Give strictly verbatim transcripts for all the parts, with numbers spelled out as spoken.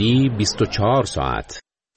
آزادی بیست و چهار ساعت.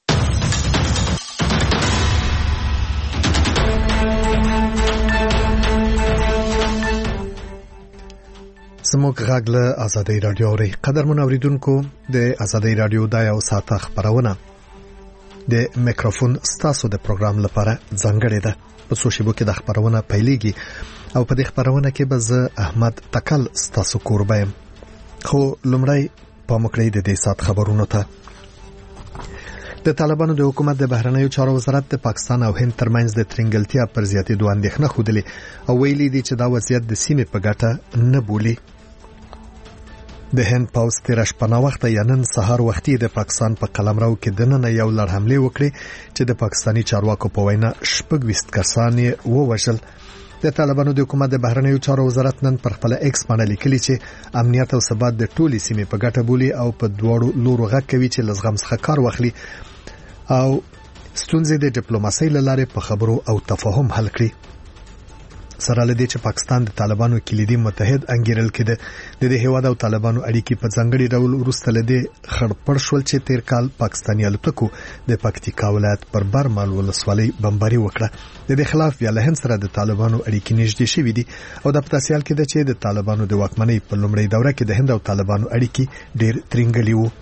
زموږ غږ له آزادۍ رادیو اوري. قدرمن اوریدونکو، د آزادۍ رادیو د یو ساعت خبرونه د میکروفون ستاسو د پروګرام لپاره ځانګړې ده. په څو شیبو کې د خبرونه پیلېږي او په دې خبرونه کې به زه احمد تکل ستاسو کوربه یم. خو لومړی پام وکړئ د دې ساعت خبرونو ته. د طالبانو د حکومت د بهرنیو چارو وزارت د پاکستان او هند ترمنځ د ترنګلتیا پر زیاتېدو اندېښنه ښودلې او ویلي دي چې دا وضعیت د سیمې په ګټه نه بولي. د هند پوځ تیر شپه وخت یا نن سهار وختي د پاکستان په قلمرو کې دننه یو لړ حمله وکړي چې د پاکستاني چارواکو په وینا شپږ ویشت کسان یې ووژل. د طالبانو د حکومت د بهرنیو چارو وزارت نن پر خپل ایکس باندې لیکلي چې امنیت او ثبات د ټولي سیمې په ګټه بولي او په دواړو لورو غږ کوي چې لزغم څخه کار واخلي او ستونزې د ډیپلوماسۍ له لارې په خبرو او تفاهم حل کړي. سره لدی چې پاکستان د طالبانو کلیدي متحد انګیرل کېده. د دې هیواد او طالبانو اړیکې په ځانګړي ډول وروسته لدی خړپړ شول چې تیر کال پاکستاني الوتکو د پکتیکا ولایت پر برمل ولسوالۍ بمباري وکړه. د دې خلاف بیا له هند سره د طالبانو اړیکې نږدې شوې دي او د پتاسیال کې د چې د طالبانو د واکمنۍ په لومړۍ دوره کې د هند او طالبانو اړیکې ډېر ترنګلي وو.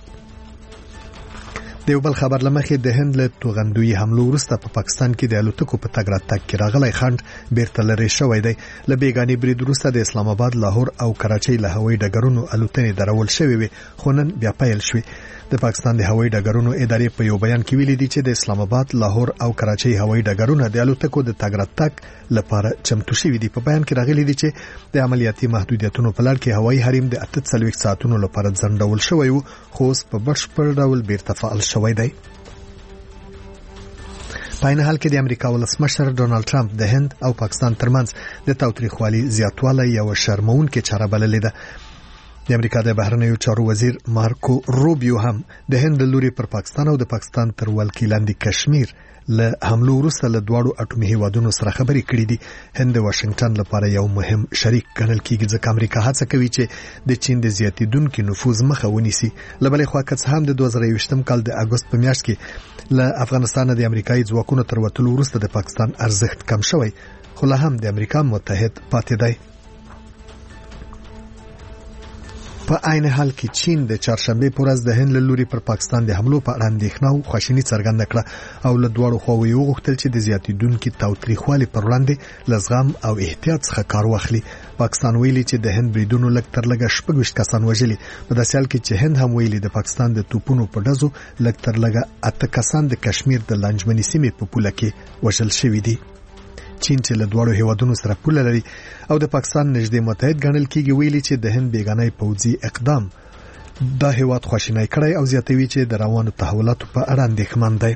د یو بل خبر لمخې د هند له توغندوی حملو وروسته په پاکستان کې د الوتکو په تګ راتګ کې راغلی خنډ بیرته لرې شوی دی. له بیګاني برید وروسته د اسلام آباد، لاهور او کراچۍ له هوایي ډګرونو الوتنې درول شوې وي خو نن بیا پیل شوې. د پاکستان د هوایي ډګرونو ادارې په یو بیان کې ویلي دي چې د اسلام آباد، لاهور او کراچۍ هوایي ډګرونه د الوتکو د تګ راتګ لپاره چمتو شوي دي. په بیان کې راغلي دي چې د عملیاتي محدودیتونو په لړ کې هوایي حریم د اته څلوېښت ساعتونو لپاره ځنډول شوی و خو اوس په بشپړ ډول بیرته فعال شوی دی. په عین حال کې د امریکا ولسمشر ډونالد ټرمپ د هند او پاکستان ترمنځ د تاوتریخوالي زیاتوالی یو شرمونکې چاره بللې ده. د امریکا د بهرنیو چارو وزیر مارکو روبیو هم د هند لوري پر پاکستان او د پاکستان تر ولکې لاندې کشمیر له حملو وروسته له دواړو اټومي هیوادونو سره خبرې کړې دي. هند د واشنگټن لپاره یو مهم شریک ګڼل کېږي ځکه امریکا هڅه کوي چې د چین د زیاتېدونکو نفوذ مخه ونیسي. له بلې خوا که څه هم د دوه زره یوویشتم کال د اګوست په میاشت کې له افغانستان د امریکایي ځواکونو تر وتلو وروسته د پاکستان ارزښت کم شوی خو لا هم د امریکا متحد پاتې دی. په عین حال کې چین د چهارشنبه پر ورځ د هند له لوري پر پاکستان د حملو په اړه اندېښنه او خواشیني څرګنده کړه او له دواړو خواوو یې وغوښتل چې د زیاتېدونکو تاوتریخوالي پر وړاندې له زغم او احتیاط څخه کار واخلي. پاکستان ویلي چې د هند بریدونو لږ تر لږه شپږ ویشت کسان وژلي. په داسې حال کې چې هند هم ویلي د پاکستان د توپونو په ډزو لږ تر لږه اته کسان د کشمیر د لانجمنې سیمې په پوله کې وژل شوي دي. چین چې له دواړو هیوادونو سره پوله لري او د پاکستان نږدې متحد ګڼل کېږي ویلي چې د هند بیګانه پوځي اقدام دا هیواد خواشینی کړی او زیاتوي چې د روانو تحولاتو په اړه اندېښمن دی.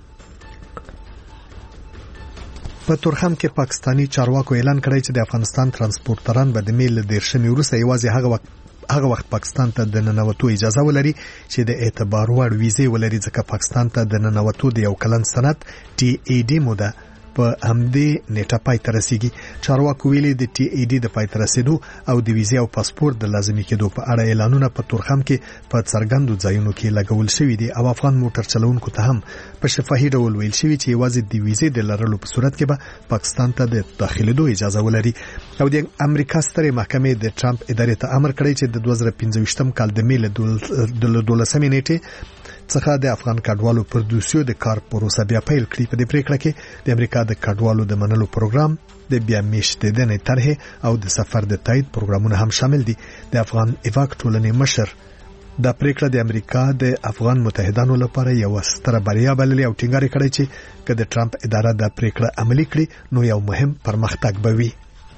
په تورخم کې پاکستانی چارواکو اعلان کړی چې د افغانستان ترانسپورټران به د میل له دیرشمې وروسته یوازې هغه وخت هغه وخت پاکستان ته د ننوتو اجازه ولري چې د اعتبار وړ ویزې ولري ځکه پاکستان ته د ننوتو د یو کلن سند ټي ای ډي موده په همدې نیټه پای ته رسیږي. چارواکو ویلي د ټي ای ډي د پای ته رسیدو او د ویزې او پاسپورت د لازمي کېدو په اړه اعلانونه په تورخم کې په څرګندو ځایونو کې لګول شوي دي او افغان موټر چلوونکو ته هم په شفاهي ډول ویل شوي چې یوازې د ویزې د لرلو په صورت کې به پاکستان ته د داخلېدو اجازه ولري. او د امریکا سترې محکمې د ټرمپ ادارې ته امر کړی چې د دوه زره پنځه ویشتم کال د مې له دولسمې نیټې څخه د افغان کډوالو پر دوسیو د کار پروسه بیا پیل کړي. په دې پریکړه کې د امریکا د کډوالو د منلو پروګرام، د بیا میشتېدنې طرحې او د سفر د تایید پروګرامونه هم شامل دي. د افغان ایواک ټولنې مشر دا پریکړه د امریکا د افغان متحدانو لپاره یو ستره بریا بللې او ټینګار کړی چې که د ټرمپ اداره دا پریکړه عملي کړي نو یو مهم پرمختګ به وي.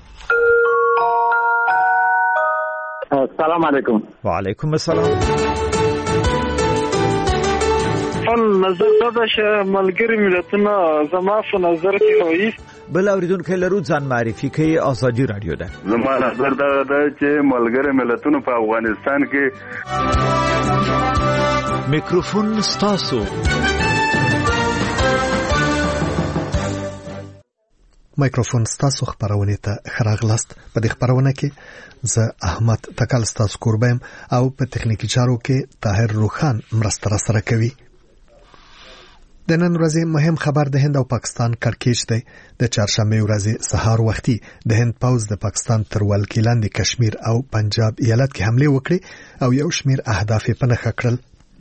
السلام علیکم. وعلیکم السلام. نظر دا چې ملګری ملتونه زما په نظر کې وایي بل اوریدونکو لرو ځان معرفي کوي. آزادي رادیو ده. زما نظر دا ده چې ملګری ملتونه په افغانستان کې میکروفون ستاسو. مایکروفون ستاسو خبرونه ته خراغلاست. په دې خبرونه کې زه احمد تکل ستاسو قربم او په تخنیکی چارو کې طاهر روخان مرسته را سره کوي. د نن ورځې مهم خبر د هند او پاکستان کړکېچ دی. د چهارشنبه ورځې سهار وختي د هند پوز د پاکستان تر ولکې لاندې کشمیر او پنجاب ایالت کې حمله وکړي او یو شمیر اهداف یې په نښه کړل.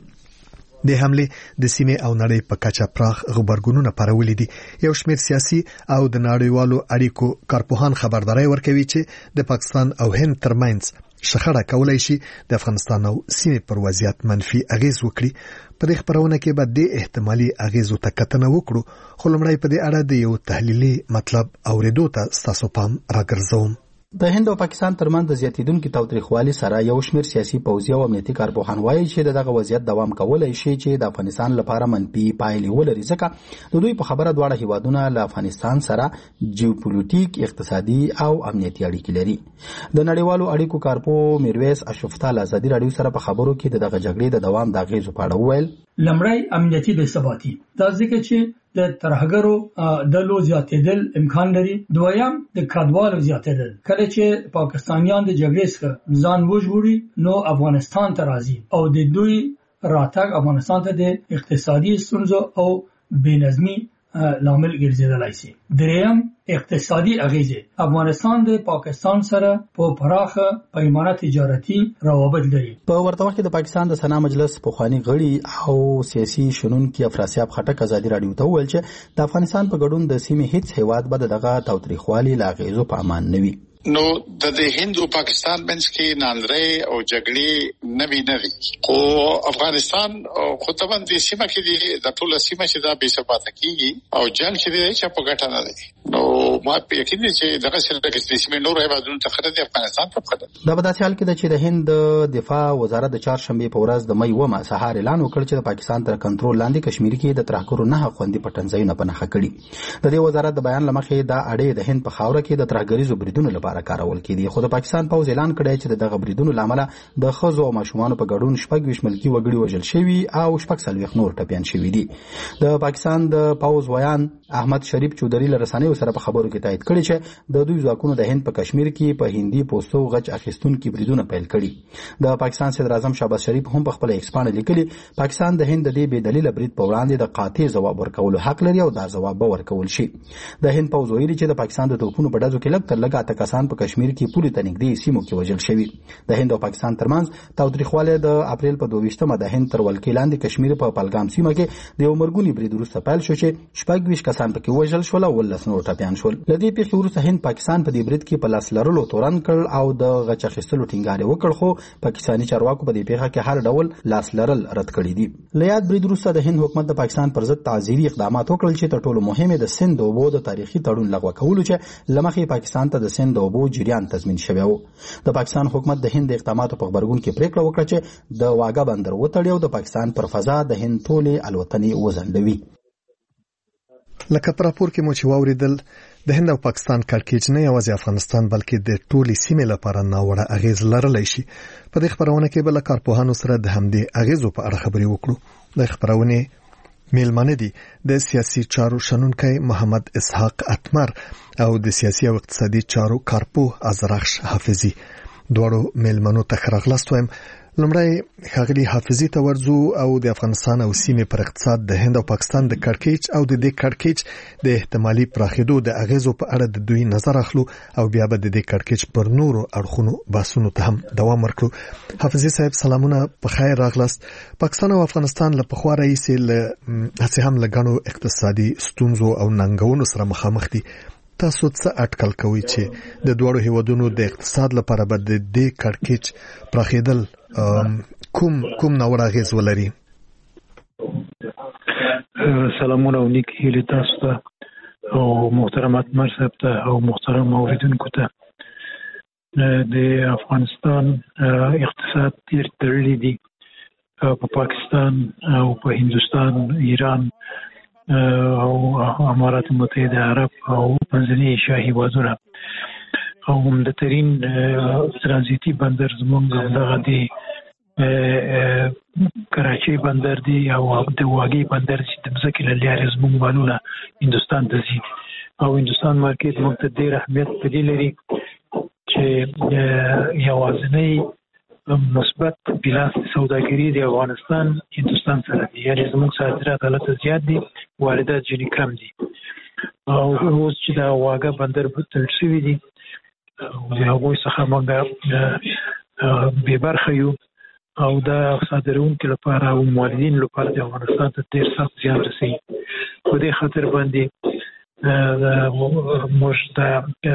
د حمله د سیمې او نړۍ په کچه پراخ غبرګونونه پارولې دي. یو شمیر سیاسي او د نړیوالو اړیکو کارپوهان خبرداري ورکوي چې د پاکستان او هند ترمنځ شخړه کولای شي د افغانستان او سیمې پر وضعیت منفي اغیز وکړي. په دې خبرونه کې به د احتمالي اغیزو ته کتنه وکړو، خو لمړی په دې اړه د یو تحلیلي مطلب اوریدو ته تاسو پام راګرځوم. د هند او پاکستان ترمنځ د زیاتیدونکو تاوتریخوالي سره یو شمیر سیاسي پوځي او امنیتي کارپوهان وایي چې دغه وضعیت دوام کولای شي چې د افغانستان لپاره منفي پایلې ولري، ځکه د دوی په خبره دواړه هیوادونه له افغانستان سره جیوپولیټیک، اقتصادي او امنیتي اړیکې لري. د نړیوالو اړیکو کارپو میرویس اشرفتال ازادي رادیو سره په خبرو کې دغه جګړې د دوام د اغیزو په اړه وویل. لمړی امنیتي بې ثباتي، دا ځکه چې د ترهګرو د لو زیاتېدل امکان لري. دویم د کډوالو زیاتېدل، کله چې پاکستانیان د جګړې څخه ځان وژغوري نو افغانستان ته راځي او د دوی راتګ افغانستان ته د اقتصادي ستونزو او بېنظمي لامل ګرځیدلی شي. دریم اقتصادي اغیزې، افغانستان د پاکستان سره په پراخه پیمانه تجارتي روابط لري. په ورته وخت کې د پاکستان د سنا مجلس پخوانی غړي او سیاسي شنونکي افراسیاب خټک ازادي رادیو ته وویل چې د افغانستان په ګډون د سیمې هیڅ هیواد به دغه تاوتریخوالي لا غیزو په امان نه وي. نو د هند او پاکستان منځ کې ناندرې او جګړې نوي نوي خو افغانستان خو طبعا د سیمه کې د ټول سیمه چې دا بې ثباته کیږي او جنگ چې دی چې په ګټه نه دی. نو ما په یقین دي چې دغه سره د سیمه نور هیوادونو ته خطر دی افغانستان ته خطر. دا په داسې حال کې ده چې د هند دفاع وزارت د چهارشنبه په ورځ د مې اومه سهار اعلان وکړ چې د پاکستان تر کنټرول لاندې کشمیر کې د ترهګرو نه خوندي پټنځایونه په نښه کړي. د دې وزارت د بیان لمخې دا اړې د هند په خاوره کې د ترهګریزو بریدونو لپاره کارول کېدي، خو د پاکستان پوز اعلان کړی چې دغه بریدونو لامل د ښځو او ماشومانو په ګډون شپږ ویشت ملکي وګړي وژل شوي او شپږ څلوېښت نور ټپیان شوي دي. د پاکستان د پوز ویان احمد شریف چودري له رسنیو سره په خبرو کې تایید کړی چې د دوی ځواکونو د هند په کشمیر کې په هندي پوسټو غچ اخیستونکي بریدونه پیل کړي. د پاکستان صدر اعظم شهباز شریف هم په خپل ایکس باندې لیکلي پاکستان د هند د دې بې دلیله برید په وړاندې د قاطع ځواب ورکولو حق لري او دا ځواب به ورکول شي. د هند پوز ویلي چې د پاکستان د توپونو په ډزو کې لږ تر لږه اته کسان په کشمیر کې پورې ته نږدې سیمو کې وژل شوي. د هند او پاکستان ترمنځ تاوتریخوالی د اپریل په دوه ویشتمه د هند تر ولکې لاندې کشمیر په پلګام سیمه کې د یو مرګوني برید وروسته پیل شو چې شپږ ویشت کسان پکې وژل شول او ولس نور ټپیان شول. له دې پیښې وروسته هند پاکستان په دې برید کې په لاس لرلو تورن کړ او د غچ اخیستلو ټینګار وکړ، خو پاکستاني چارواکو په دې پیښه کې هر ډول لاس لرل رد کړی دي. له یاد برید وروسته د هند حکومت د پاکستان پر ضد تعزیري اقدامات وکړل چې تر ټولو مهم د سند د اوبو د تاریخي تړون لغوه کولو چې لمخې پاکستان ته د سند د اوبو جریان تضمین شوی و. د پاکستان حکومت د هند د اقداماتو په خبرګون کې پریکړه وکړه چې د واګه بندر وتړي او د پاکستان پر فضا د هند ټولې الوتنې وځنډوي. لکه پر راپور کې مو چې واوریدل د هند او پاکستان کړکېچ نه یوازې افغانستان بلکې د ټولې سیمې لپاره ناوړه اغیز لرلی شي. په دې خبرونه کې بل کارپوهانو سره د همدې اغیزو په اړه خبرې وکړو. د خبرونه میلمانه دي د سیاسي چارو شنونکی محمد اسحاق اتمر او د سیاسي او اقتصادي چارو کارپوه ازرخش حافظي. دوړو میلمنو ته خراغلاست وایم. لمړی ښاغلي حافظي ته ورځو او د افغانستان او سیمې پر اقتصاد د هند او پاکستان د کړکېچ او د دې کړکېچ د احتمالي پراخېدو د اغیزو په اړه د دوی نظر اخلو او بیا به د دې کړکېچ پر نورو اړخونو بحثونو ته هم دوام ورکړو. حافظي صاحب سلامونه، په خیر راغلاست. پاکستان او افغانستان له پخوا راهیسې له هڅې هم له ګڼو اقتصادي ستونزو او ننګونو سره مخامخ دي. تاسو څه اټکل کوئ چې د دوړو هیوادونو د اقتصاد لپاره به د دې کړکېچ پراخېدل کوم کوم ناوړه اغیز ولري؟ سلامونه او نیک هیلې تاسو ته او محترم اتمر صاحب ته او محترم اوریدونکو ته. د افغانستان اقتصاد ډېر تړلی دی په پاکستان او په هندوستان، ایران او امارات متحده عرب او منځنۍ ایشیا هیوادونه او عمدترین ترانزیتي بندر زمونږ دغه دی کراچۍ بندر دی او د واګې بندر چې د مځکې له لارې زمونږ مالونه هندوستان ته ځي. او هندستان مارکیټ موږ ته ډېر اهمیت په دې لري چې یوازینی مثبت بیلانس سوداګري د افغانستان هندستان سره دی، یعنې زموږ صادرات هلته زیات دي، واردات ځینې کم دي. او اوس چې دا واګه بندر تړل شوي دي د هغوی څخه موږ بې برخه یو او دا صادروونکو لپاره او موردینو لپاره د افغانستان ته ډېر سخت زیان رسوي. په دې خاطر باندې موږ دا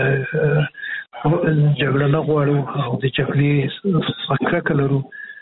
جګړه نه غواړو او د جګړې څخه کرکه لرو.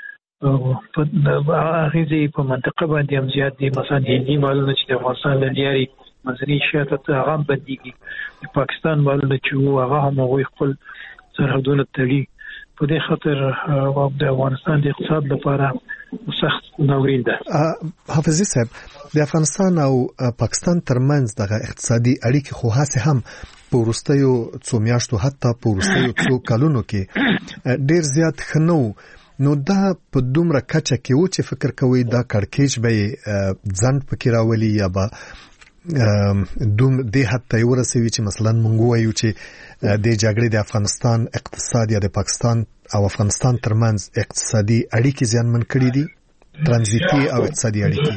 اغېزې په منطقه باندې هم زیات دي. مثلا د هندي مالونه چې د افغانستان له لارې منځنۍ ایشیا ته هغه هم بندېږي، د پاکستان مالونه چې وو هغه هم هغوی خپل سرحدونه تړي. په دې خاطر د افغانستان د اقتصاد لپاره سخت ناورین ده. حافظي صاحب، د افغانستان او پاکستان ترمنځ دغه اقتصادي اړیکې خو هسې هم په وروستیو څو میاشتو حتی په وروستیو څو کلونو کې ډېر زیات ښه نه و. نو دا په دومره کچه کې و چې فکر کوئ دا کړکېچ به یې ځنډ پکې راولي یا به دوم دې حد ته یې ورسوي چې مثلا موږ ووایو چې د جګړې د افغانستان اقتصاد یا د پاکستان او افغانستان ترمنځ اقتصادي اړیکې زیانمن کړي دي، ترانزیتي او اقتصادي اړیکې؟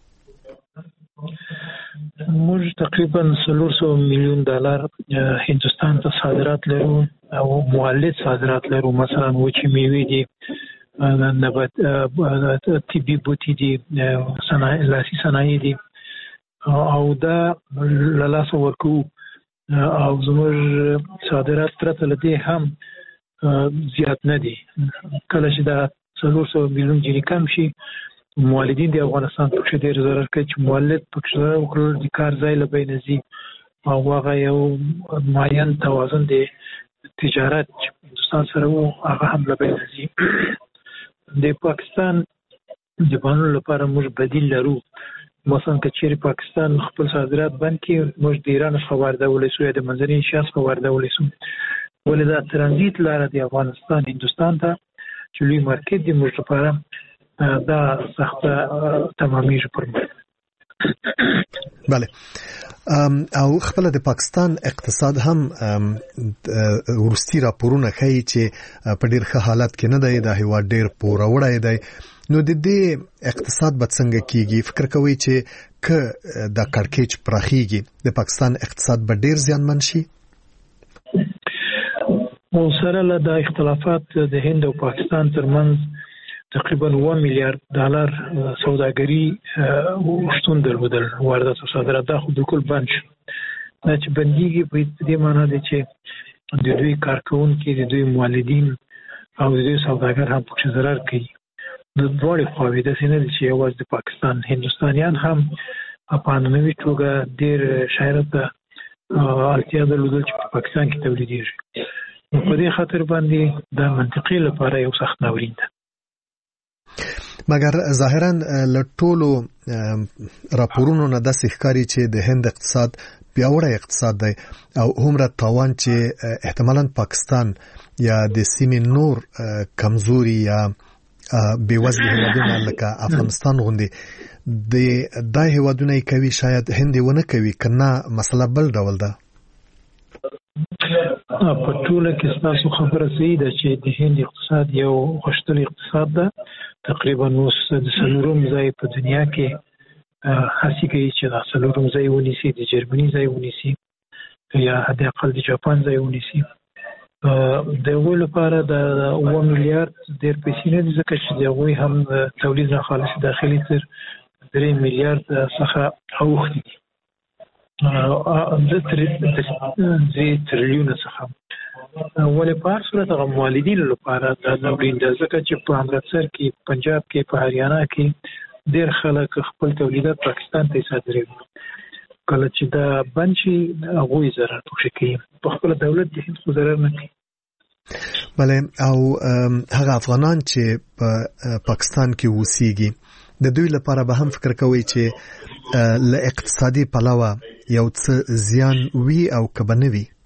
موږ تقریبا څلور سوه میلیون ډالر هندوستان ته صادرات لرو او مولد صادرات لرو. مثلا وچې میوې دي، نبات طبي بوټي دي، لاسي صنایع دي او دا له لاسه ورکوو. او زموږ صادرات پرته له دې هم زیات نه دي. کله چې دا څلور سوه میلیون جنې کم شي، مولدین د افغانستان پکې ډېر ضرر کوي چې مولد پکې ضرر وکړل، د کار ځای له بینه ځي او هغه یو معین توازن د تجارت چې هندوستان سره وو هغه هم له بینه ځي. د پاکستان د بانو لپاره موږ بدیل لرو. مثلا که چیرې پاکستان خپل صادرات بند کړي، موږ د ایران څخه واردولی شو یا د منځنۍ ایشیا څخه واردولی شو. ولې دا ترانزیت لاره د افغانستان هندوستان ته چې لوی مارکیټ دی موږ لپاره دا سخته تمامیږي پر موږ. بله، او خپل د پاکستان اقتصاد هم ورستی راپورونه ښیي چې په ډېر ښه حالت کې نه دی، دا هیواد ډېر پوروړی دی. نو د دې اقتصاد به څنګه کیږي؟ فکر کوئ چې که دا کړکېچ پراخیږي د پاکستان اقتصاد به ډېر زیانمن شي؟ او سره له دا اختلافات د هند او پاکستان ترمنځ تقریبا اوه میلیارد ډالر سوداګري شتون درلودل، واردات او صادرات دا خو بالکل بند شو. دا چې بندېږي په دې معنا دی چې د دوی کارکوونکي، د دوی مولدین او د دوی سوداګر هم پکې ضرر کوي. د دواړې خواوې داسې نه دي چې یوازې د پاکستان، هندوستانیان هم په عنعنوي توګه ډېر شایعات ته اړتیا درلودل چې په پاکستان کې تولیدېږي. نو په دې خاطر باندې دا منطقي لپاره یو سخت ناورین ده. مګر ظاهرا له ټولو راپورونو نه داسې ښکاري چې د هند اقتصاد پیاوړی اقتصاد دی او هومره تاوان چې احتمالاً پاکستان یا د سیمې نور کمزوري یا بېوزلي هیوادونه لکه افغانستان غوندې د دا هیوادونه یې کوي، شاید هند یې ونه کوي. که نه مسله بل ډول ده. په ټوله کې ستاسو خبره صحیح ده چې د هند اقتصاد یو غښتلی اقتصاد ده. تقریبا اوس د څلورم ځای په دنیا کې هڅې کوي چې دا څلورم ځای ونیسي، د جرمني ځای ونیسي یا حد اقل د جاپان ځای ونیسي. د هغوی لپاره د اوه میلیارد ډېر پیسې نه دي، ځکه چې د هغوی هم تولید نه خالص داخلي تر درې میلیارد څخه اوښتي دي، درې تریلیونه څخه. ولې په هر صورت هغه مولدینو لپاره دا ناورین ده، ځکه چې په امرتسر کې، پنجاب کې، په هریانه کې ډېر خلک خپل تولیدات پاکستان ته صادروي. کله چې دا بند شي هغوی ضرر پکې کوي، په خپل دولت د هند خو ضرر نه کوي. بله، او هغه افغانان چې په پاکستان کې اوسېږي د دوی لپاره به هم فکر کوئ چې له اقتصادي پلوه یو څه زیان وي او که به نه وي؟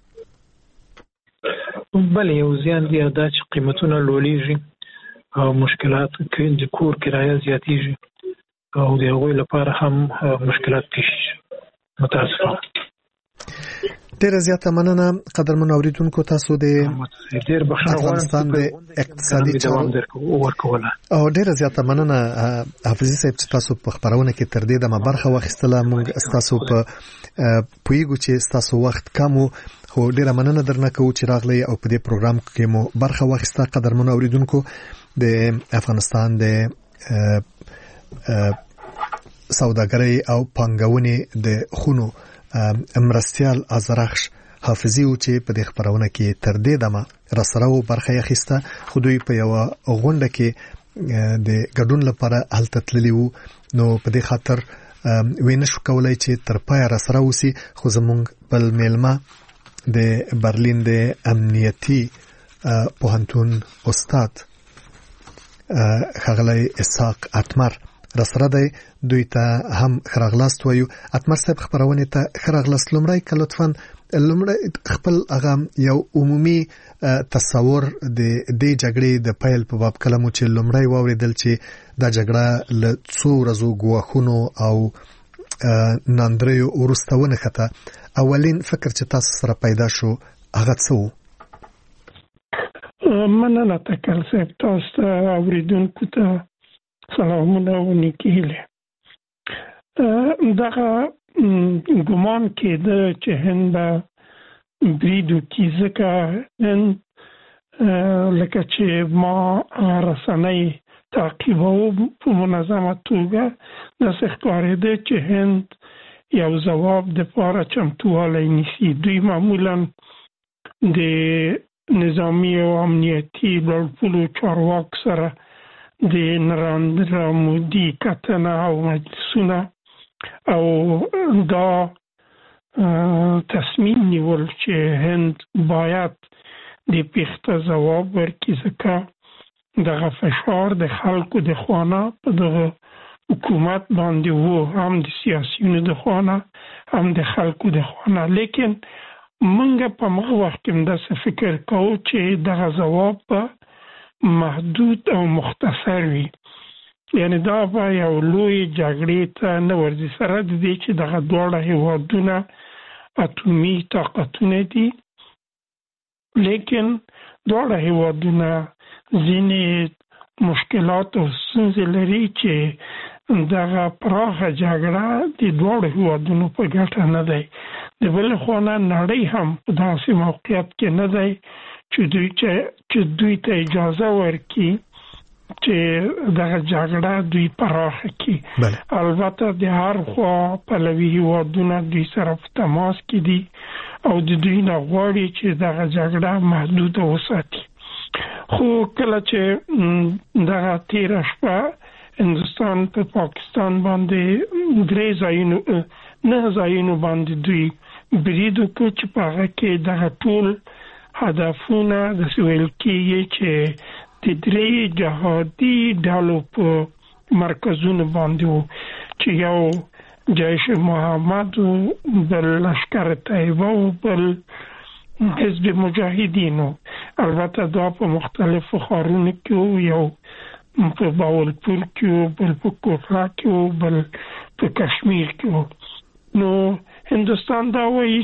بله، یو زیان دی دا چې قیمتونه لوړېږي او مشکلات، د کور کرایه زیاتېږي او د هغوی لپاره هم مشکلات پیښ شي. متاسفانه ډیره زیاته مننه قدرمن اوریدونکو تاسو د ډیر بخښنه افغانستان د اقتصادي چارو ورکوله او ډیره زیاته مننه حافظي صاحب چې تاسو په خبرونه کې تر دې د برخه واخیستله. موږ تاسو په پویګو چې تاسو وخت کمو خو ډیره مننه درنه کوو چې راغلی او په دې پروګرام کې مو برخه واخیسته. قدرمن اوریدونکو د افغانستان د سوداګرۍ او پانګونې د خونو امرستیال ازرخش حافظي او چې په دې خبرونه کې تر دې دمه راسره و برخه اخیسته. خو دوی په یو غونډه کې د ګډون لپاره هلته تللی وو نو په دې خاطر وینه شو کولای چې تر پای راسره وسی. خو زمونږ بل میلمه د برلین د امنیتي پوهنتون استاد ښاغلی اسحاق اتمر راسره دی. دوی ته هم خراغلاست وایو. اتمر صاحب خبرونه ته خراغلاست. لومړی که لطفاً لومړی خپل هغه یو عمومي تصور د دې جګړې د پیل په باب کلمو چې لومړی واوریدل چې دا جګړه له څو ورځو ګواښونو او ناندریو وروسته ونښته. اولین فکر چې تاسو سره پیدا شو هغه څه و؟ مننه تکل صاحب. تاسو اوریدونکو ته سلامونه او نیکې هیلې. دغه ګمان کېده چې هند به برید وکړي ځکه هند لکه چې ما رسنۍ تعقیبوم په منظمه توګه داسې ښکارېده چې هند یو ځواب دپاره چمتووالی نیسي. دوی معمولا د نظامي او امنیتي لوړپوړو چارواکو سره د نریندرا مودي کتنه او مجلسونه او دا تصمیم نیول چې هند باید د پیښته ځواب ورکړي ځکه دغه فشار د خلکو د خوانه په دغه حکومت باندې وو، هم د سیاسیونو د خوانه هم د خلکو د خوانه. لیکن موږ په مغه وخت کې داسې فکر کوو چې دغه ځواب به محدود او مختصر وي، یعنی دا به یو لوی جګړې ته نه ورځي، سره د دې چې دغه دواړه هیوادونه اټومي طاقتونه دي. لیکن دواړه هیوادونه ځینې مشکلات او ستونزې لري چې دغه پراخه جګړه د دواړو هیوادونو په ګټه نه دی. د بل خوا نه نړۍ هم په داسې موقعیت کې نه دی چې دوی چې دوی ته اجازه ورکړي چې دغه جګړه دوی پراخه کړي. البته د هر خوا پلوي هیوادونه دوی سره په تماس کې دي او د دوی نه غواړي چې دغه جګړه محدوده وساتي. خو کله چې دغه تیره شپه هندوستان په پا پاکستان باندې درې ځایونو نه ځایونو باندې دوی برید وکړ چې په هغه کې دغه ټول هدفونه داسې ویل کېږي چې د درې جهادي ډلو په مرکزونو باندې وو چې یو جیش محمد و، بل لشکر طیبه و، بل حزب مجاهدینو. البته دا په مختلفو ښارونو کې وو، یو په باولپور کې وو، بل په کوټلا کې وو، بل په کشمیر کې وو. نو هندوستان دا وایي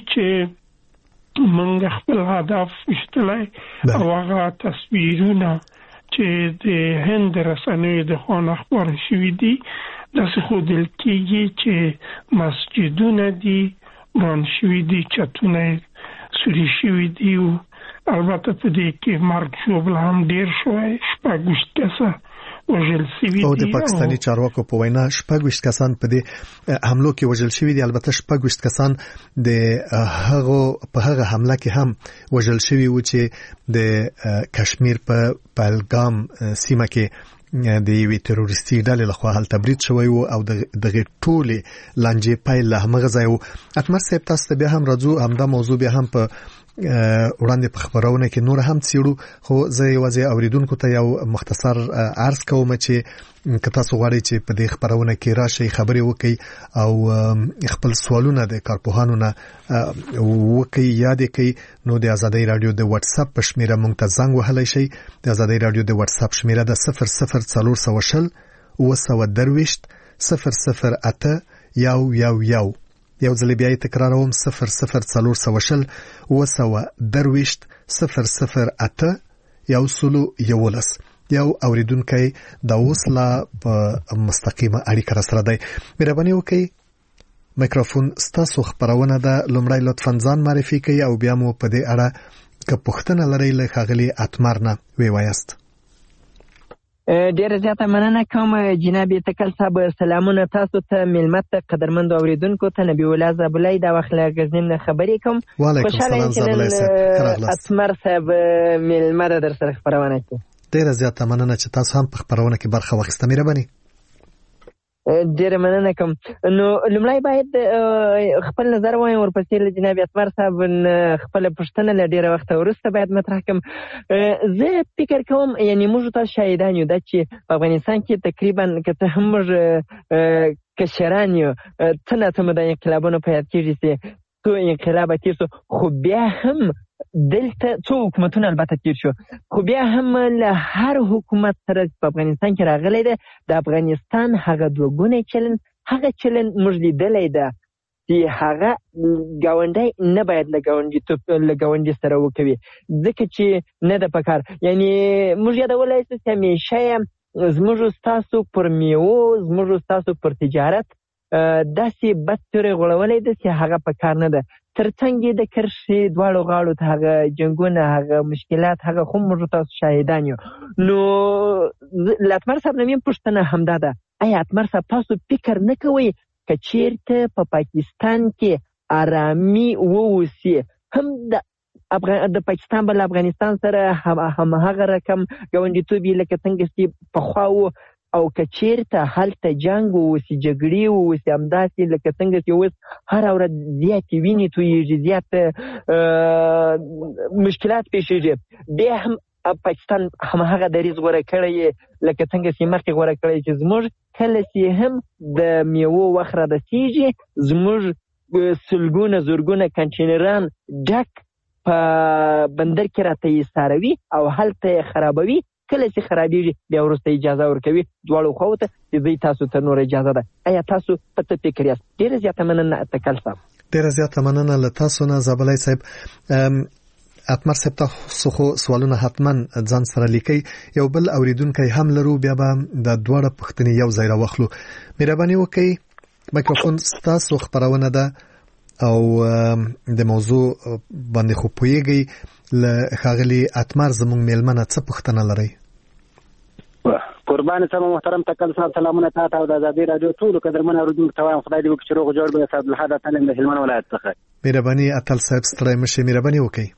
چې موږ خپل هدف وشتلی او هغه تصویرونه چې د هند رسنیو د خوا نه خپاره شوي دي داسې ښودل کېږي چې مسجدونه دي وران شوي دي، چتونه سوري شوي دي. البته په دې کې مرګ ژوبله هم ډېر شوی، شپږ ویشت کسه وژل شوي دي. او د پاکستاني چارواکو په وینا شپږ ویشت کسان په دې حملو کې وژل شوي دي. البته شپږ ویشت کسان د هغو په هغه حمله کې هم وژل شوي وو چې د کشمیر په پهلګام سیمه کې د یوې تروریستي ډلې لخوا هلته برید شوی وو او دغه ټولې لانجې پیل له همغه ځای وو. اتمر صاحب تاسو ته بیا هم راځو، همدا موضوع بیا هم په وړاندې په خبرونه کې نور هم څیړو، خو زه یوازې اوریدونکو ته یو مختصر عرض کوم چې که تاسو غواړئ چې په دې خبرونه کې راشئ، خبرې وکړئ او خپل سوالونه د کارپوهانو نه وکړئ، یاد یې کړئ، نو د آزادۍ راډیو د واتس اپ په شمیره موږ ته زنګ وهلی شئ. د آزادۍ راډیو د واتس اپ شمیره د صفر صفر څلور سوه شل اوه سوه درویشت صفر صفر اته یو یو یو یو ځل بیا یې تکراروم صفر صفر څلور سوه شل اوه سوه درویشت صفر صفر اته یو سلو یولس. یو اوریدونکی د اوس لا په مستقیمه اړیکه سره دی. مهرباني وکړئ میکروفون ستاسو خبرونه ده. لومړی لطفاً ځان معرفي کړئ او بیا مو په دې اړه که پوښتنه لرئ له ښاغلي اتمر نه ووایاست. ډیره زیاته مننه کوم جناب تکل صاحب. سلامونه تاسو ته ملمت قدرمند اوریدونکو ته. نبی الله زابلای دا وخت له غزنین خبرې کوم. وعلیکم السلام زابلای صاحب. اتمر صاحب ملمت در سره خبرونه کوي. ډیره زیاته مننه چې تاسو هم په خبرونه کې برخه واخیسته. مهرباني. ډیره مننه کوم. نو لمړی باید خپل نظر وایم ورپسې له جناب اتمر صاحب خپل پوښتنه له ډیره وخت وروسته باید مطرح کوم. زه فکر کوم یعنی موږ تاسو شاهدان یو د چې په افغانستان کې تقریبا که ته هم موږ کشران یو څه نه څه د انقلابونو په یاد کېږي چې څو انقلاب تېر شو خو بیا هم دلته څو حکومتونه البته تیر شو خو بیا هم له هر حکومت سره په افغانستان کې راغلی ده د افغانستان هغه دوه ګونی چلن هغه چلن موږ لیدلی ده چې هغه ګاونډی نه باید له ګاونډي له ګاونډي سره وکوي ځکه چې نه ده پکار. یعنی موږ یادولی شو چې همیشه یې زموږ ستاسو پر میوو زموږ ستاسو پر تجارت داسې بد تورې غوړولی ده چې هغه پکار نه ده. ترڅنګ یې د کرښې دواړو غاړو ته هغه جنګونه هغه مشکلات هغه خو موږ تاسو شاهدان یو. نو له اتمر صاحب نه مې پوښتنه همدا ده آیا اتمر صاحب تاسو فکر نه کوئ که چېرته په پاکستان کې ارامي واوسي هم د د پاکستان بل افغانستان سره هماغه رقم ګاونډیتوب یې لکه څنګه چې پخوا و او که چېرته هلته جنګ ووسي جګړې ووسي همداسې لکه څنګه چې اوس هره ورځ زیاتې وینې تویېږي زیات مشکلات پیښېږي بیا هم پاکستان هماغه دریځ غوره کړی لکه څنګه چې مخکې غوره کړی چې زموږ کله چې هم د میوو وخت رارسېږي زموږ سلګونه زرګونه کنټینران ډک په بندر کې راته ایستاروي او هلته یې خرابوي. کله چې خرابېږي بیا وروسته اجازه ورکوي دواړو خواو ته چې دوی تاسو ته نور اجازه ده. آیا تاسو په څه فکر یاست؟ ډېره زیاته مننه تکل صاحب. ډېره زیاته مننه له تاسو نه زابلای صاحب. اتمر صاحب تاسو خو سوالونه حتما ځان سره لیکئ. یو بل اوریدونکی هم لرو بیا به د دواړه پوښتنې یو ځای راوخلو. مهرباني وکړئ میکروفون ستاسو خبرونه ده او د موضوع باندې خو پوهیږئ. له ښاغلي اتمر زموږ میلمنه څه پوښتنه لرئ؟ قربان سم محترم تکل صاحب سلامونه تاسو او د آزادۍ رادیو ټولو قدرمن اوریدونکو ته وایم خدای دې وکړي چې روغ جوړ به صاحب الحاد تعالی د هلمند ولایت څخه. مهرباني اتل صاحب ستړی مشه. مهرباني وکړئ.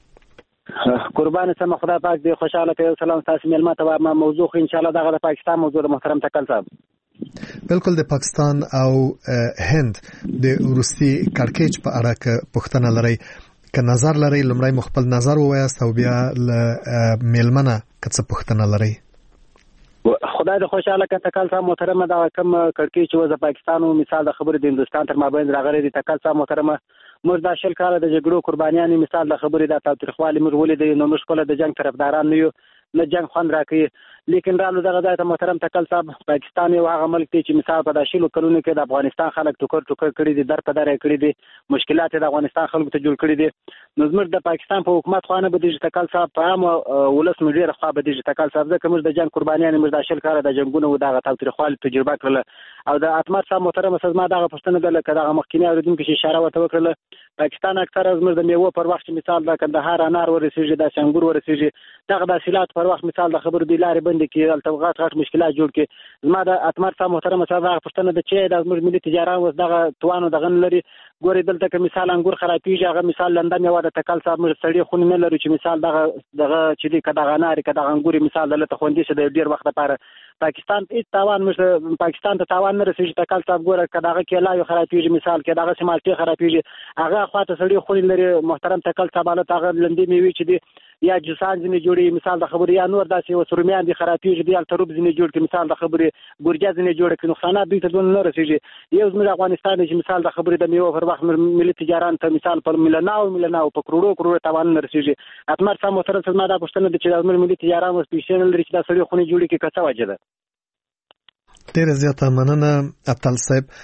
قربان سم خدای پاک دې خوشاله کړي. سلام تاسو میلمه ته وایم. موضوع خو ان شاء الله دغه د پاکستان موضوع د محترم تکل صاحب. بالکل د پاکستان او هند د روسي کړکېچ په اړه کې پوښتنه لرئ که نظر لرئ لمړی مخبل نظر ووایاست او بیا له میلمنه که څه پوښتنه لرئ. خدای دې خوشاله کړه تکل صاحب محترمه دا کوم کړکېچ و د پاکستان او مثال د خبرې د هندستان تر مابین راغلي دي تکل صاحب محترمه موږ دا شل کاله د جګړو قربانیان مثال د خبرې د تاوتریخوالي موږ ولیدل نو موږ خپل د جنگ طرفداران نه یو نه جنگ خوند راکړي لیکن رالو دغه ځای ته محترم تکل صاحب پاکستان یو هغه ملک دی چې مثال په داشلو کلونو کې د افغانستان خلک ټوکر ټوکر کړي دي در په در کړي دي مشکلات د افغانستان خلکو ته جوړ کړي دي نو زموږ د پاکستان په حکومت خو نه بده تکل صاحب په عام ولس مډیر خو بده تکل صاحب ځکه موږ د جنگ قربانیان موږ داشل کار د جنگونو و دغه تاوتریخوالي تجربه کړل او د اتمر صاحب محترم سزما دغه پښتنه د لکه دغه مخکینی اوریدونکو چې اشاره ورته وکړه پاکستان اکثر از موږ د میوه پر وخت مثال د کندهار انار ورسېږي د څنګور ورسېږي دغه د حاصلات پر وخت مثال د خبرو دی لارې بند کې التوغات غټ مشکلات جوړ کې زما د اتمر صاحب محترم صاحب هغه پښتنه د چې د موږ ملي تجارت وس دغه توانو دغه لري ګورې دلته کې مثال انګور خرابېږي هغه مثال لندن یو د تکل صاحب موږ سړی خو نه لري چې مثال دغه دغه چې دی کداغه انار کداغه انګور مثال دلته خوندې شه د ډیر وخت لپاره پاکستان هیڅ تاوان مش پاکستان ته تاوان نه رسېږي تکل صاحب ګوره کداغه کې لا یو خرابېږي مثال کې دغه سمالټي خرابېږي هغه خواته سړی خو نه لري محترم تکل صاحب له هغه لندې میوي چې دی یا جسان ځنې جوړي مثال د خبرې یا نور داسې وسرومیان دي خرابېږي دی التروب ځنې جوړ کې مثال د خبرې ګورجا ځنې جوړ کې نقصانات دوی ته دون نه رسېږي یو زموږ افغانستان چې مثال د خبرې د میوه پر وخت ملي تجارت ته مثال پر ملناو ملناو په کروڑو کروڑو تاوان نه رسېږي اتمر صاحب محترم سلما دا پښتنه د چې د ملي تجارت مو سپیشل لري چې دا سړي خوني جوړي کې کڅه وجه ده. ډېر زیاته مننه اتل صاحب.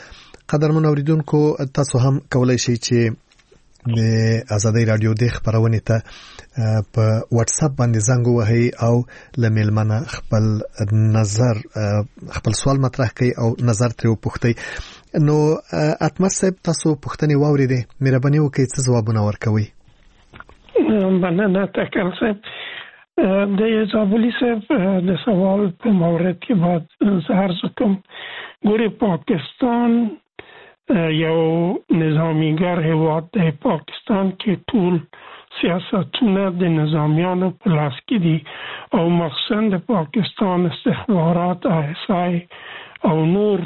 قدرمن اوریدونکو تاسو هم کولای شئ چې د آزادۍ رادیو د خبرونه ته په واتس اپ باندې زنګ وهئ او لمیل منه خپل نظر خپل سوال مطرح کړئ او نظر ترې وپوښتئ. نو اتمر صاحب تاسو پوښتنې واوریدې، مهرباني وکړئ څه ځوابونه ورکوي. مننه تکل صاحب. د زابلی صاحب د سوال په مورد کې بعد زهر زکم ګوري پاکستان یو نظامیګر هیواد دی. پاکستان کې ټول سیاستونه د نظامیانو په لاس کې دي او مخصوصا د پاکستان استخبارات آی اس آی او نور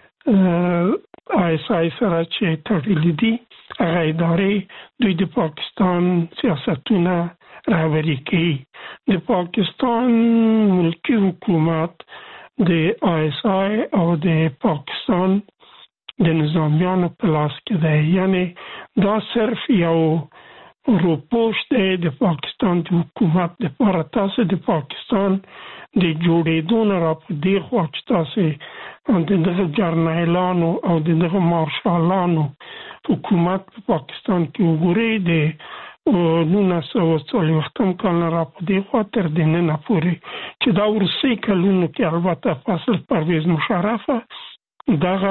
آی اس آی سره چې تړلي دي هغه ادارې دوی د پاکستان سیاستونه رهبري کوي. د پاکستان ملکی حکومت د آی اس آی او د پاکستان د نظامیانو په لاس کې دی. یعنی دا صرف یو روپوش دی د پاکستان د حکومت لپاره. تاسو د پاکستان د جوړېدو نه را په دې خوا چې تاسو د دغه جرنیلانو او د دغه مارشالانو حکومت په پاکستان کې وګورئ د نولس سوه څلوېښتم کال نه را په دې خوا تر د ننه پورې چې دا وروستي کلونو کې البته فصل پرویز مشرفه دغه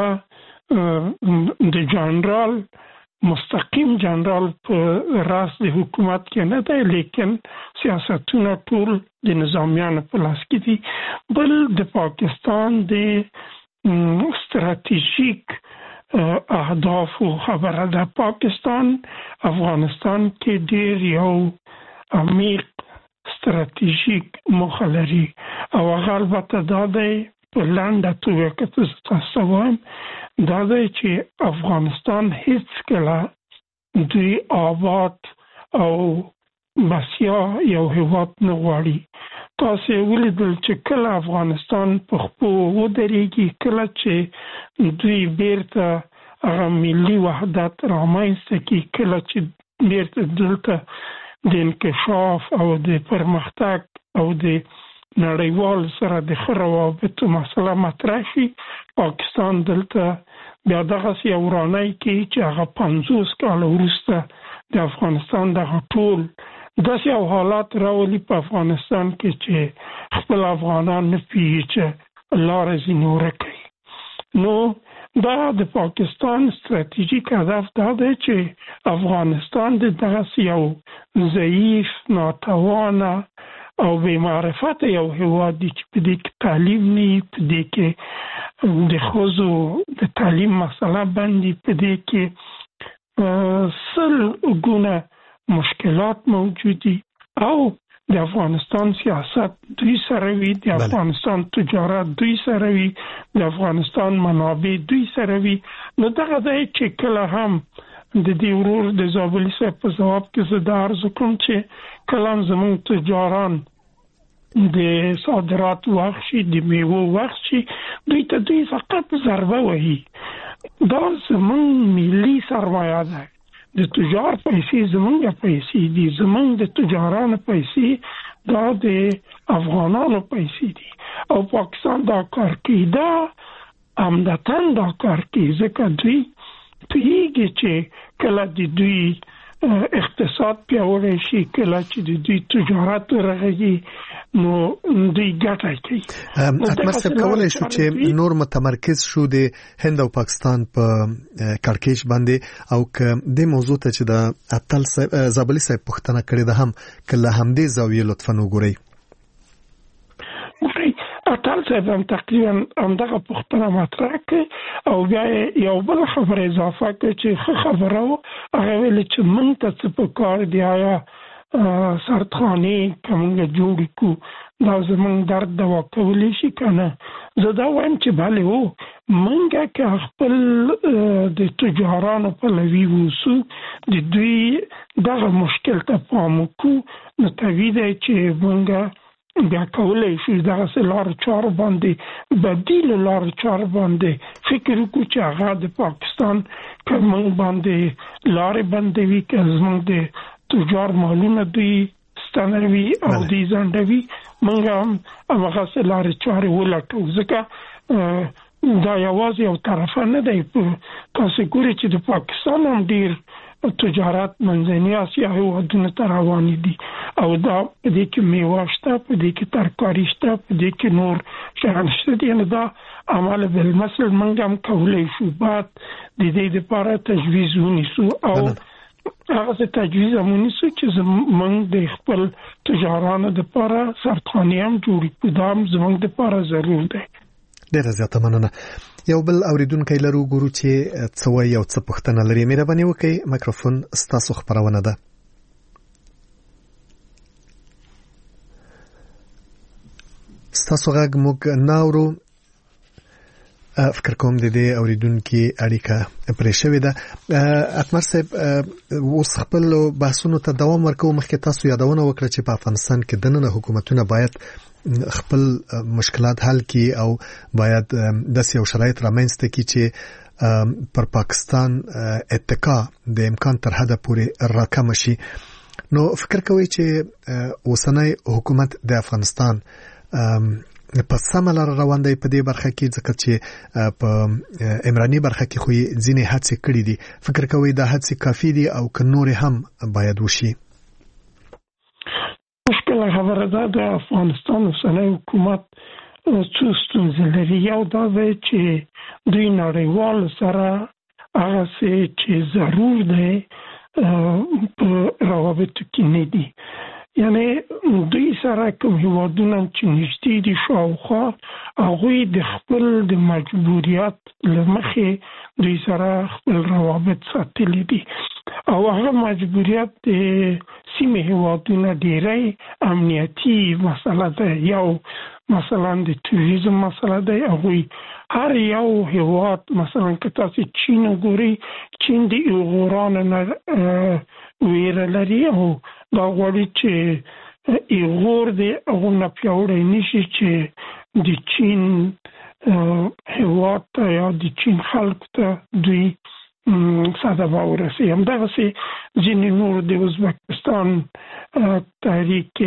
د جنرال مستقیم جنرال په راس د حکومت کې نه دی، لیکن سیاستونه ټول د نظامیانو په لاس کې دي. بل د پاکستان د ستراتیژیک اهدافو خبره ده. پاکستان افغانستان کې ډېر یو عمیق ستراتیژیک موخه لري او هغه البته دا دی په لنډه توګه که تاسو وایم دا دی چې افغانستان هیڅ کله دوی آباد او بسیا یو هیواد نه غواړي. تاسو ولیدل چې کله افغانستان په خپو ودرېږي، کله چې دوی بیرته هغه ملي وحدت رامنځته کړي، کله چې بیرته دلته د انکشاف او د پرمختګ او د نړیوال سره د ښه روابطو مسله مطرح شي، پاکستان دلته بیا دغسې یو ورانی کوي چې هغه پنځوس کاله وروسته د افغانستان دغه ټول داسې یو حالات راولي په افغانستان کې چې خپل افغانان نه پوهېږي چې لاره ځینې ورکوي. نو دا د پاکستان ستراتیژیک هدف دا دی چې افغانستان د دغسې یو ضعیف، ناتوانه او بې معرفته یو هیواد دی چې په دې کې تعلیم نه وي، په دې کې د ښځو د تعلیم مسله بندي، په دې کې سل ګونه مشکلات موجود دي او د افغانستان سیاست دوی سره وي، د افغانستان تجارت دوی سره وي، د افغانستان منابع دوی سره وي. نو دغه دی چې کله هم د دې ورور د زابلي صاحب په ځواب کې زه دا عرض وکړم چې کله هم زموږ تجاران د صادرات وخت شي، د میوو وخت شي، دوی ته دوی فقط ضربه وهي. دا زموږ ملي سرمایه ده. د تجار پیسې زموږ پیسې دي، زموږ د تجارانو پیسې دا د افغانانو پیسې دي او پاکستان دا کار کوي. دا عمدتاً دا کار کوي ځکه دوی پوهېږي چې کله د دوی اقتصاد پیاوړی شي، کله چې د دوی تجارت ورغېږي، نو دوی ګټه کوي. اتمر صاحب کولی شو چې نور متمرکز شو د هند او پاکستان په کړکېچ باندې او که د موضوع ته چې د اتل زابلي صاحب پوښتنه کړې ده هم کله همدې زاویې لطفاً وګورئ. اتل صاحب هم تقریبا همدغه پوښتنه مطرح کړې او بیا یو بل خبره اضافه کړې چې ښه خبره وه. هغه ویلې چې موږ ته څه په کار دی، آیا سردخانې که موږ جوړې کړو دا زموږ درد دوا کولی شي که نه؟ زه دا وایم چې بلې هو، موږ که خپل د تجارانو پلوي واوسو، د دوی دغه مشکل ته پام وکړو، نو طبیعي دی چې موږ بیا کولی شو دغسې لارو چارو باندې بدیلو لارو چارو باندې فکر وکړو چې هغه د پاکستان که موږ باندې لارې بندوي، که زموږ د تجار مالونه دوی ستنوي او دوی ځنډوي، موږ هم همغسې لارې چارې ولټو. ځکه دا یوازې یو طرفه نه دی. تاسو ګورئ چې د پاکستان هم ډیر تجارت منځنۍ اسیا هیوادونو ته روان دي او دا په دې کې میوه شته، په دې کې ترکاري شته، په دې کې نور شیان شته دي. نو دا عمل بالمثل موږ هم کولی شو بعد د دې لپاره تجویز ونیسو او هغه تجویز ونیسو چې موږ د خپل تجارانو لپاره سرخانې هم جوړ کړو. دا هم زموږ لپاره ضرور دی. ډیره زیاته مننه. یو بل اوریدونکو لرو ګورو چې څه وایي او څه پوښتنه لري. مهرباني وکړئ میکروفون ستاسو خبرونه ده. ستاسو غږ موږ ناورو. فکر کوم د دې اوریدونکو اړیکه پرې شوې ده. اکمر صاحب اوس خپل بحثونو ته دوام ورکوم. مخکې تاسو یادونه وکړه چې په افغانستان کې دننه حکومتونه باید خپل مشکلات حل کړي او باید داسې یو شرایط رامنځته کړي چې پر پاکستان اتکا د امکان تر حده پورې راکم شي. نو فکر کوي چې اوسنۍ حکومت د افغانستان په سمه لار روان دی په دې برخه کې، ځکه چې په عمراني برخه کې خو ځینې هڅې کړې دي. فکر کوي دا هڅې کافي دي او که نور هم باید وشي؟ مشکل خبره ده د افغانستان اوسنۍ حکومت څو ستونزې لري. یو دا دی چې دوی نړیوال سره هغه څه چې ضرور دی په روابطو کې نه دي. یعنی دوی سره کوم هیوادونه چې نږدې دي شاوخوا هغوی د خپل د مجبوریت له مخې دوی سره خپل روابط ساتلي دي او هغه مجبوریت د سیمې هیوادونه ډیری امنیتي مسله ده. یو مثلا د توریزم مسله ده. هغوی هر یو هیواد مثلا که تاسو چین وګورئ، چین د ایغورانو نه ویره لري او دا غواړي چې ایغور دی هغه نه پیاوړی نشي چې د چین هیواد ته یا د چین خلک ته دوی صدمه ورسي. همدغسې ځینې نور د ازبکستان تحریک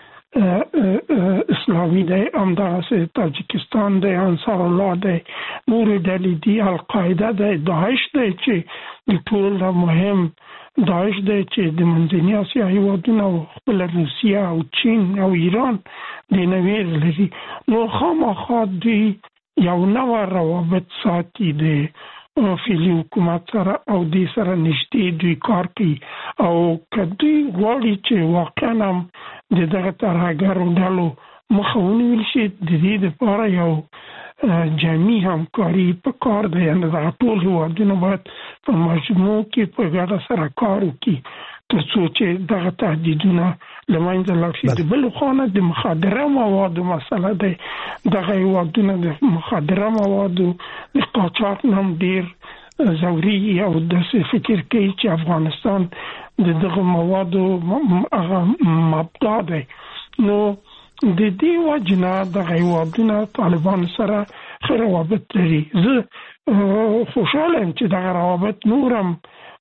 اسلامی دی، همدغسې تاجکستان دی، انصار الله دی، نور ډلې دي، القاعده دی، داعش دی چې د ټول مهم داعش دی چې د منځنۍ اسیا هیوادونه او خپل روسیه او چین او ایران د نویر لري. نو خامخا دوی یو نوع روابط ساتي د فعلي حکومت سره او دوی سره نږدې دوی کار کوي او که دوی غواړي چې واقعا هم د دغه ترهګرو ډلو مخه ونیول شي، د دې لپاره یو جمعي همکاري په کار دی. یعنې دغه ټول هیوادونه باید په مجموع کې په ګډه سره کار وکړي تر څو چې دغه تهدیدونه له منځه لاړ شي. د بل خوا نه د مخدره موادو مسله دی. دغه هیوادونه د مخدره موادو د قاچاق نه هم ډېر ځوري او داسې فکر کوي چې افغانستان د دغه موادو هغه مبدا دی. نو د دې وجه نه دغه هیوادونه طالبان سره ښه روابط لري. زه خوشحاله یم چې دغه روابط نور هم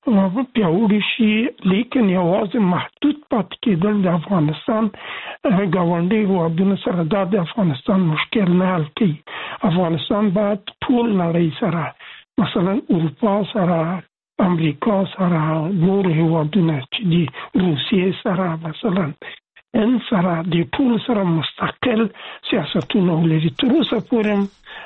پیاوړي شي، لیکن یوازې محدود پاتې کېدل د افغانستان ګاونډي هیوادونو سره دا د افغانستان مشکل نه حل کوي. افغانستان باید ټول نړۍ سره مثلا اروپا سره، امریکا سره، نور هیوادونه چې دي روسیې سره مثلا ان سره د ټول سره مستقل سیاستونه ولري. تر اوسه پورې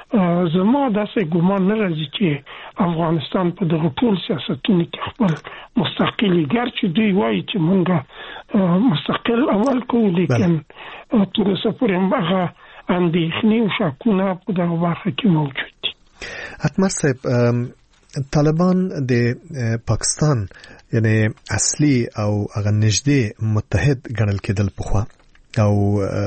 زما داسې ګمان نه راځي چې افغانستان په دغه ټول سیاستونو کې خپل مستقلي ګرچې دوی وایي چې مونږ مستقل عمل کوو، لیکن تر اوسه پورې هغه اندېښنې او شکونه په دغه برخه کې موجود دي. اکمر صاحب، طالبان د پاکستان یعنی اصلي او هغه نږدې متحد ګڼل کېدل پخوا او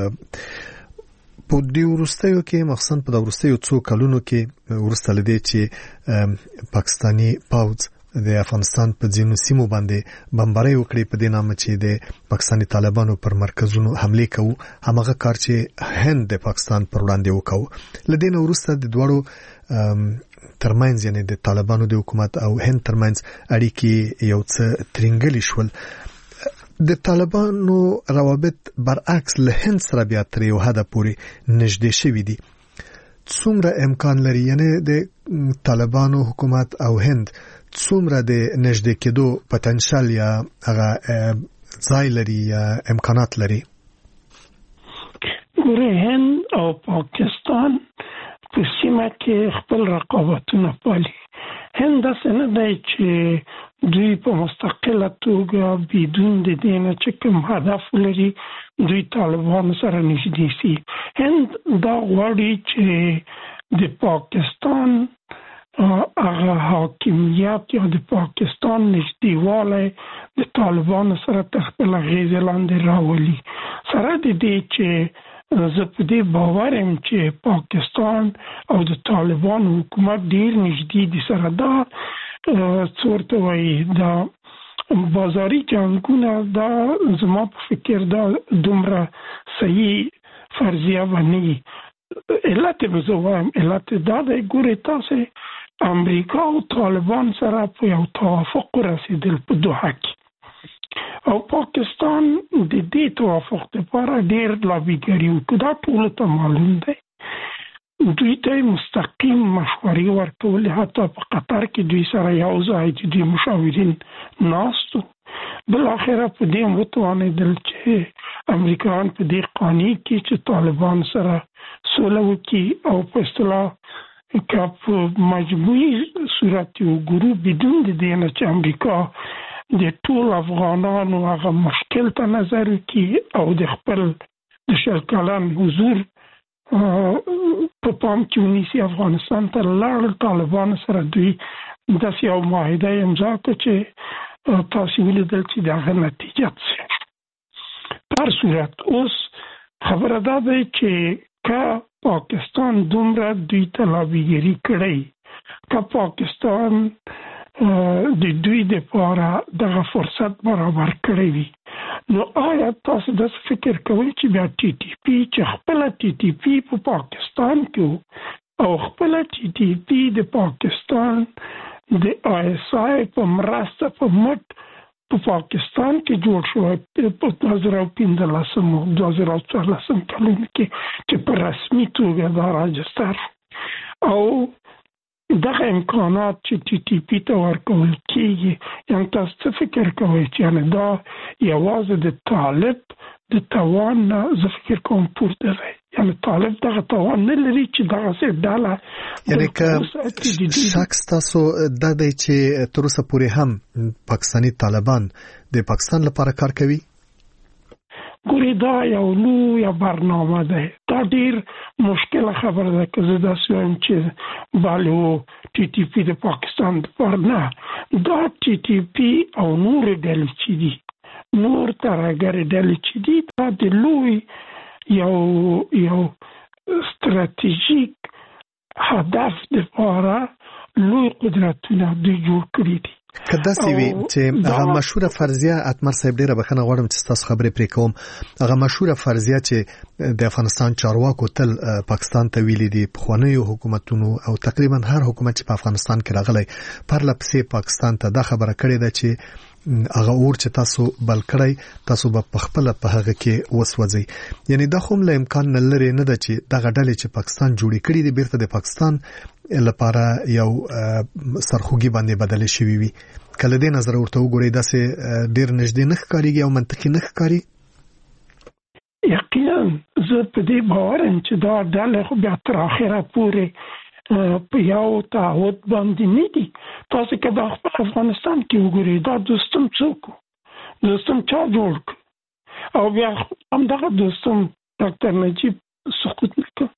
په دې ورستیو کې مخصوصا په د ورستیو څو کلونو کې ورسته لدی چې پاکستانی پوځ د افغانستان په ځینو سیمو باندې بمباري وکړي په دې نامه چې د پاکستانی طالبانو پر مرکزونو حمله کوي. همغه کار چې هند د پاکستان پر وړاندې وکاو. لدین ورسته د دوړو ترمنځ یعنی د طالبانو د حکومت او هند ترمنځ اړیکې یو څه ترنګلې شول. د طالبانو روابط برعکس له هند سره بیا تر یو حد پورې نږدې شوي دي. څومره امکان لري یعنی د طالبانو حکومت او هند څومره د نږدې کېدو پټنشل یا هغه ځای لري یا امکانات لري؟ ګوره هند او پاکستان په سیمه کې خپل رقابتونه پالي. هند داسې نه دی چې دوی په مستقله توګه بدون د دې نه چې کوم هدف لري دوی طالبانو سره نږدې شي. هند دا غواړي چې د پاکستان هغه حاکمیت یا د پاکستان نږدېوالی د طالبانو سره تر خپل غېږې لاندې راولي. سره د دې چې زه په دې باور یم چې پاکستان او د طالبانو حکومت ډېر نږدې دي سره. دا څه ورته وایي دا بازاري جنګونه دا زما په فکر دا دومره صحیح فرضیه به نه وي. علت یې به زه وایم علت یې دا دی ګورئ تاسې امریکا او طالبان سره په یو توافق ورسېدل په دوحه کې او پاکستان د دې توافق لپاره ډېر لابیګري وکړه. دا ټولو ته معلوم دی. دوی ته مستقیم مشورې ورکولې، حتی په قطر کې دوی سره یو ځای چې دوی مشاورین ناستو. بالاخره په دې وتوانېدل چې امریکایان په دې قانع کړي چې طالبان سره سوله وکړي او په اصطلاح که په مجموعي صورت وګورو بدون د دې نه چې امریکا د ټول افغانانو هغه مشکل ته نظر وکړي او د خپل د شل کلن حضور په پام کې ونیسي افغانستان ته لاړل. طالبانو سره دوی داسې یو معاهده یې امضا کړه چې تاسې ولیدل چې د هغه نتیجه څه. په هر صورت اوس خبره دا دی چې که پاکستان دومره دوی ته لابیګري کړی، که پاکستان د دوی دپاره دغه فرصت برابر کړی وي، نو آیا تاسو داسې فکر کوئ چې بیا ټي ټي پي چې خپله ټي ټي پي په پاکستان کې او خپله ټي ټي پي د پاکستان د آی اس آی په مرسته په مټ په پاکستان کې جوړ شوی په دوه زره پنځلسم او دوه زره څوارلسم کلونو کې چې په رسمي توګه دا راجستر شو او دغه امکانات چې ټي ټي پي ته ورکول کېږي، یعنې تاسو څه فکر کوئ چې یعنې دا یوازې د طالب د توان نه زه فکر کوم پورته دی؟ یعنې طالب دغه توان نه لري چې دغسې ډله یعنې که شک ستاسو دا دی چې تر اوسه پورې هم پاکستاني طالبان د پاکستان لپاره کار کوي؟ ګورې دا یو لویه برنامه ده. دا ډېر مشکله خبره ده که زه داسې وایم چې بله و ټي ټي پي د پاکستان دپاره نه. دا ټي ټي پي او نورې ډلې چې دي، نور ترهګرې ډلې چې دي، دا د لوی یو یو ستراتیژیک هدف دپاره لوی قدرتونه دوی جوړ کړي دي. که داسې وي چې هغه مشهوره فرضیه اتمر صاحب ډیره بخښنه غواړم چې تاسو خبرې پرې کوم، هغه مشهوره فرضیه چې د افغانستان چارواکو تل پاکستان ته ویلي دي، پخوانیو حکومتونو او تقریبا هر حکومت چې په افغانستان کې راغلی پرله پسې پاکستان ته دا خبره کړې ده چې هغه اور چې تاسو بل کړی تاسو به په خپل په هغه کې وسوځي. یعنی دا خو له امکان نه لري نه ده چې دغه ډلې چې پاکستان جوړې کړي دي بیرته د پاکستان لپاره یو سرخوږي باندې بدل شي وي. کله دې نظر ورته وګورئ داسې ډېر نږدې نه ښکارېږي او منطقي نه ښکاري؟ یقینا زه په دې باور یم چې دا ډلې خو بیا تر اخره پورې په یو تعهد باندې نه دي. تاسو که د خپل افغانستان کې وګورئ دا دوستم څوک و، دوستم چا جوړ کړ او بیا همدغه دوستم ډاکټر نجیب سقوط وکړ.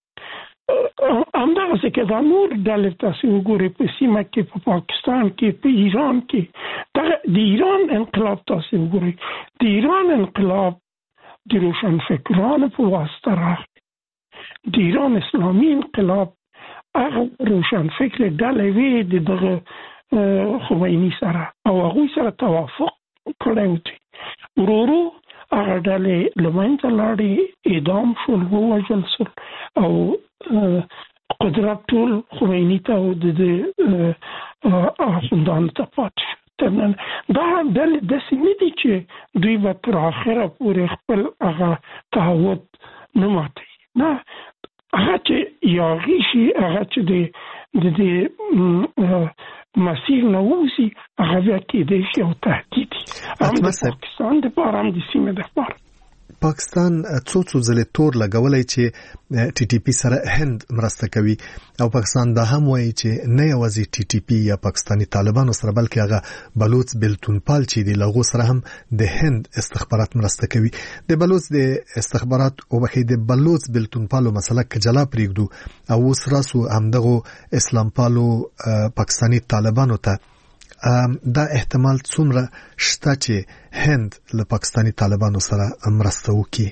همدغسې که دا نور ډلې تاسې وګورئ په سیمه کې، په پاکستان کې، په ایران کې، دغه د ایران انقلاب تاسې وګورئ، د ایران انقلاب د روشنفکرانو په واسطه راغلی. د ایران اسلامي انقلاب هغه روشنفکر ډلې وې د دغه خمیني سره او هغوی سره توافق کړی و. ورو ورو هغه ډلې له منځه لاړې، اعدام شول، ووژل شول او قدرت ټول خمیني ته او د اخوندانو ته پاتې شو. دا ډلې داسې نه دي چې دوی به تر اخره پورې خپل هغه تعهد نه ماتوي. نه، هغه چې یاغي شي هغه چې د د مسیر نه ووسي هغه بیا کېدای شي او تهدید هم د پاکستان دپاره هم د سیمې دپاره. پاکستان څو څو ځلې تور لګولی چې ټي ټي پي سره هند مرسته کوي او پاکستان دا هم وایي چې نه یوازې ټي ټي پي یا پاکستاني طالبانو سره بلکې هغه بلوچ بلتونپال چې دی لغو سره هم د هند استخبارات مرسته کوي. د بلوچ د استخبارات او بخې د بلوچ بلتونپالو مسله کجلا پریږدو او اوس راسو همدغه اسلام پالو پاکستاني طالبانو ته دا احتمال څومره شته چې هند له پاکستاني طالبانو سره مرسته وکړي؟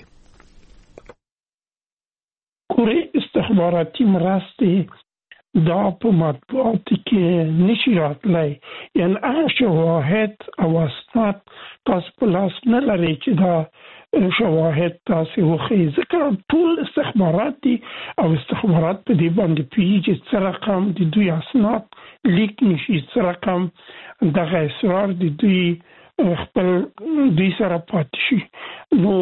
کورې استخباراتي مرستې دا په مطبوعاتو کې نشي راتلی، یعنی هغه شواهد او اسناد تاسو په لاس نه لرئ چې دا شواهد تاسو وښیي، ځکه ټول استخبارات دي او استخبارات په دې باندې پوهېږي چې څه رقم د دوی اسناد لیک نشي، څه رقم دغه اسرار د دوی خپل دوی سره پاتې شي. نو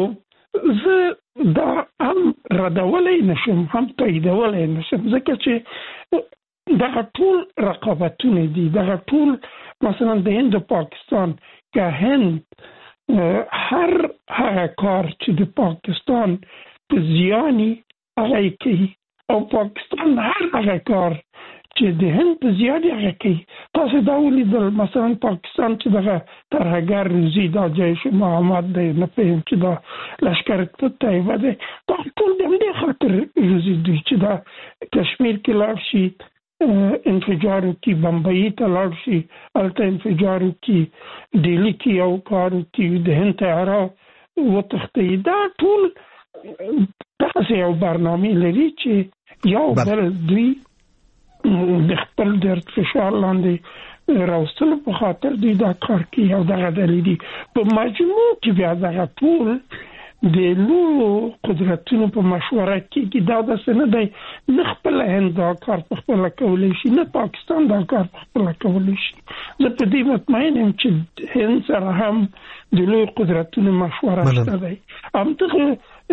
زه دا هم ردولی نشم هم تاییدولی نشم، ځکه چې دغه ټول رقابتونه دي، دغه ټول مثلا د هند او پاکستان که هند هر هغه کار چې د پاکستان په زیانی هغه کوي او پاکستان هر هغه کار چې د هند په زیانی هغه کوي. تاسو دا ولیدل مثلا پاکستان چې دغه ترهګر روزي دا جیش محمد دی، نه پوهیم چې دا لشکر طیبه دی، دا ټول د همدې خاطر روزي دوی چې دا کشمیر کې لاړ شي انفجار وکړي، بمبئی ته لاړ شي هلته انفجار وکړي، ډیلي کې یو کار وکړي، د هند طیاره وتښتوي. دا ټول داسې یو برنامې لري چې یو بل دوی د خپل درد فشار لاندې راوستلو په خاطر دوی دا کار کوي او دغه دلیل دي. په مجموع کې بیا دغه ټول د لویو قدرتونو په مشوره کې دا داسې نه دی نه خپله هند دا کار په خپله کولی شي نه پاکستان دا کار په خپله کولی شي. زه په دې مطمئن یم چې هند سره هم د لویو قدرتونو مشوره شته دی. همدغه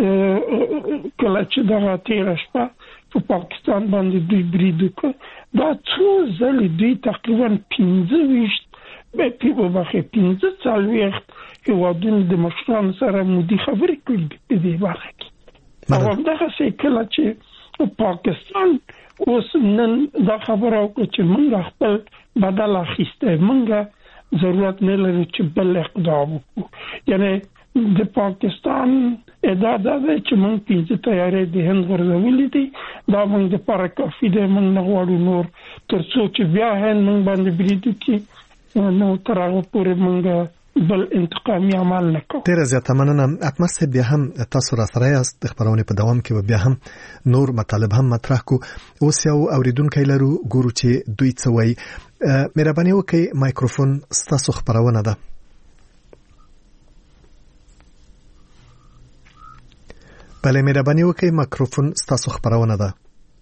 کله چې دغه تېره شپه په پاکستان باندې دوی برید وکړ، دا څو ځلې دوی تقریبا پنځه ویشت په بخې پنځه څلوېښت هېوادونو د مشرانو سره مودي خبرې کړي په دې برخه کې. او همدغسې کله چې پاکستان اوس نن دا خبره وکړه چې موږ خپل بدل اخیستی، موږ ضرورت نه لرو چې بل اقدام وکړو، یعنی د پاکستان ادعا دا ده چې موږ پنځه تیارې د هند غورځولي دي، دا موږ دپاره کافي دی، موږ نه غواړو نور، تر څو چې بیا هند موږ باندې برید وکړي نو تر هغه پورې موږ بل انتقامي عمل نه کوو. ډېره زیاته مننه. اکمل صاحب بیا هم تاسو را سره یاست، د خپرونې په دوام کې به بیا هم نور مطالب هم مطرح کو. اوس یو اوریدونکی لرو، ګورو چې دوی څه وایي. مهرباني وکړئ مایکروفون ستاسو خپرونه ده. بله مهرباني وکړئ مایکروفون ستاسو خپرونه ده.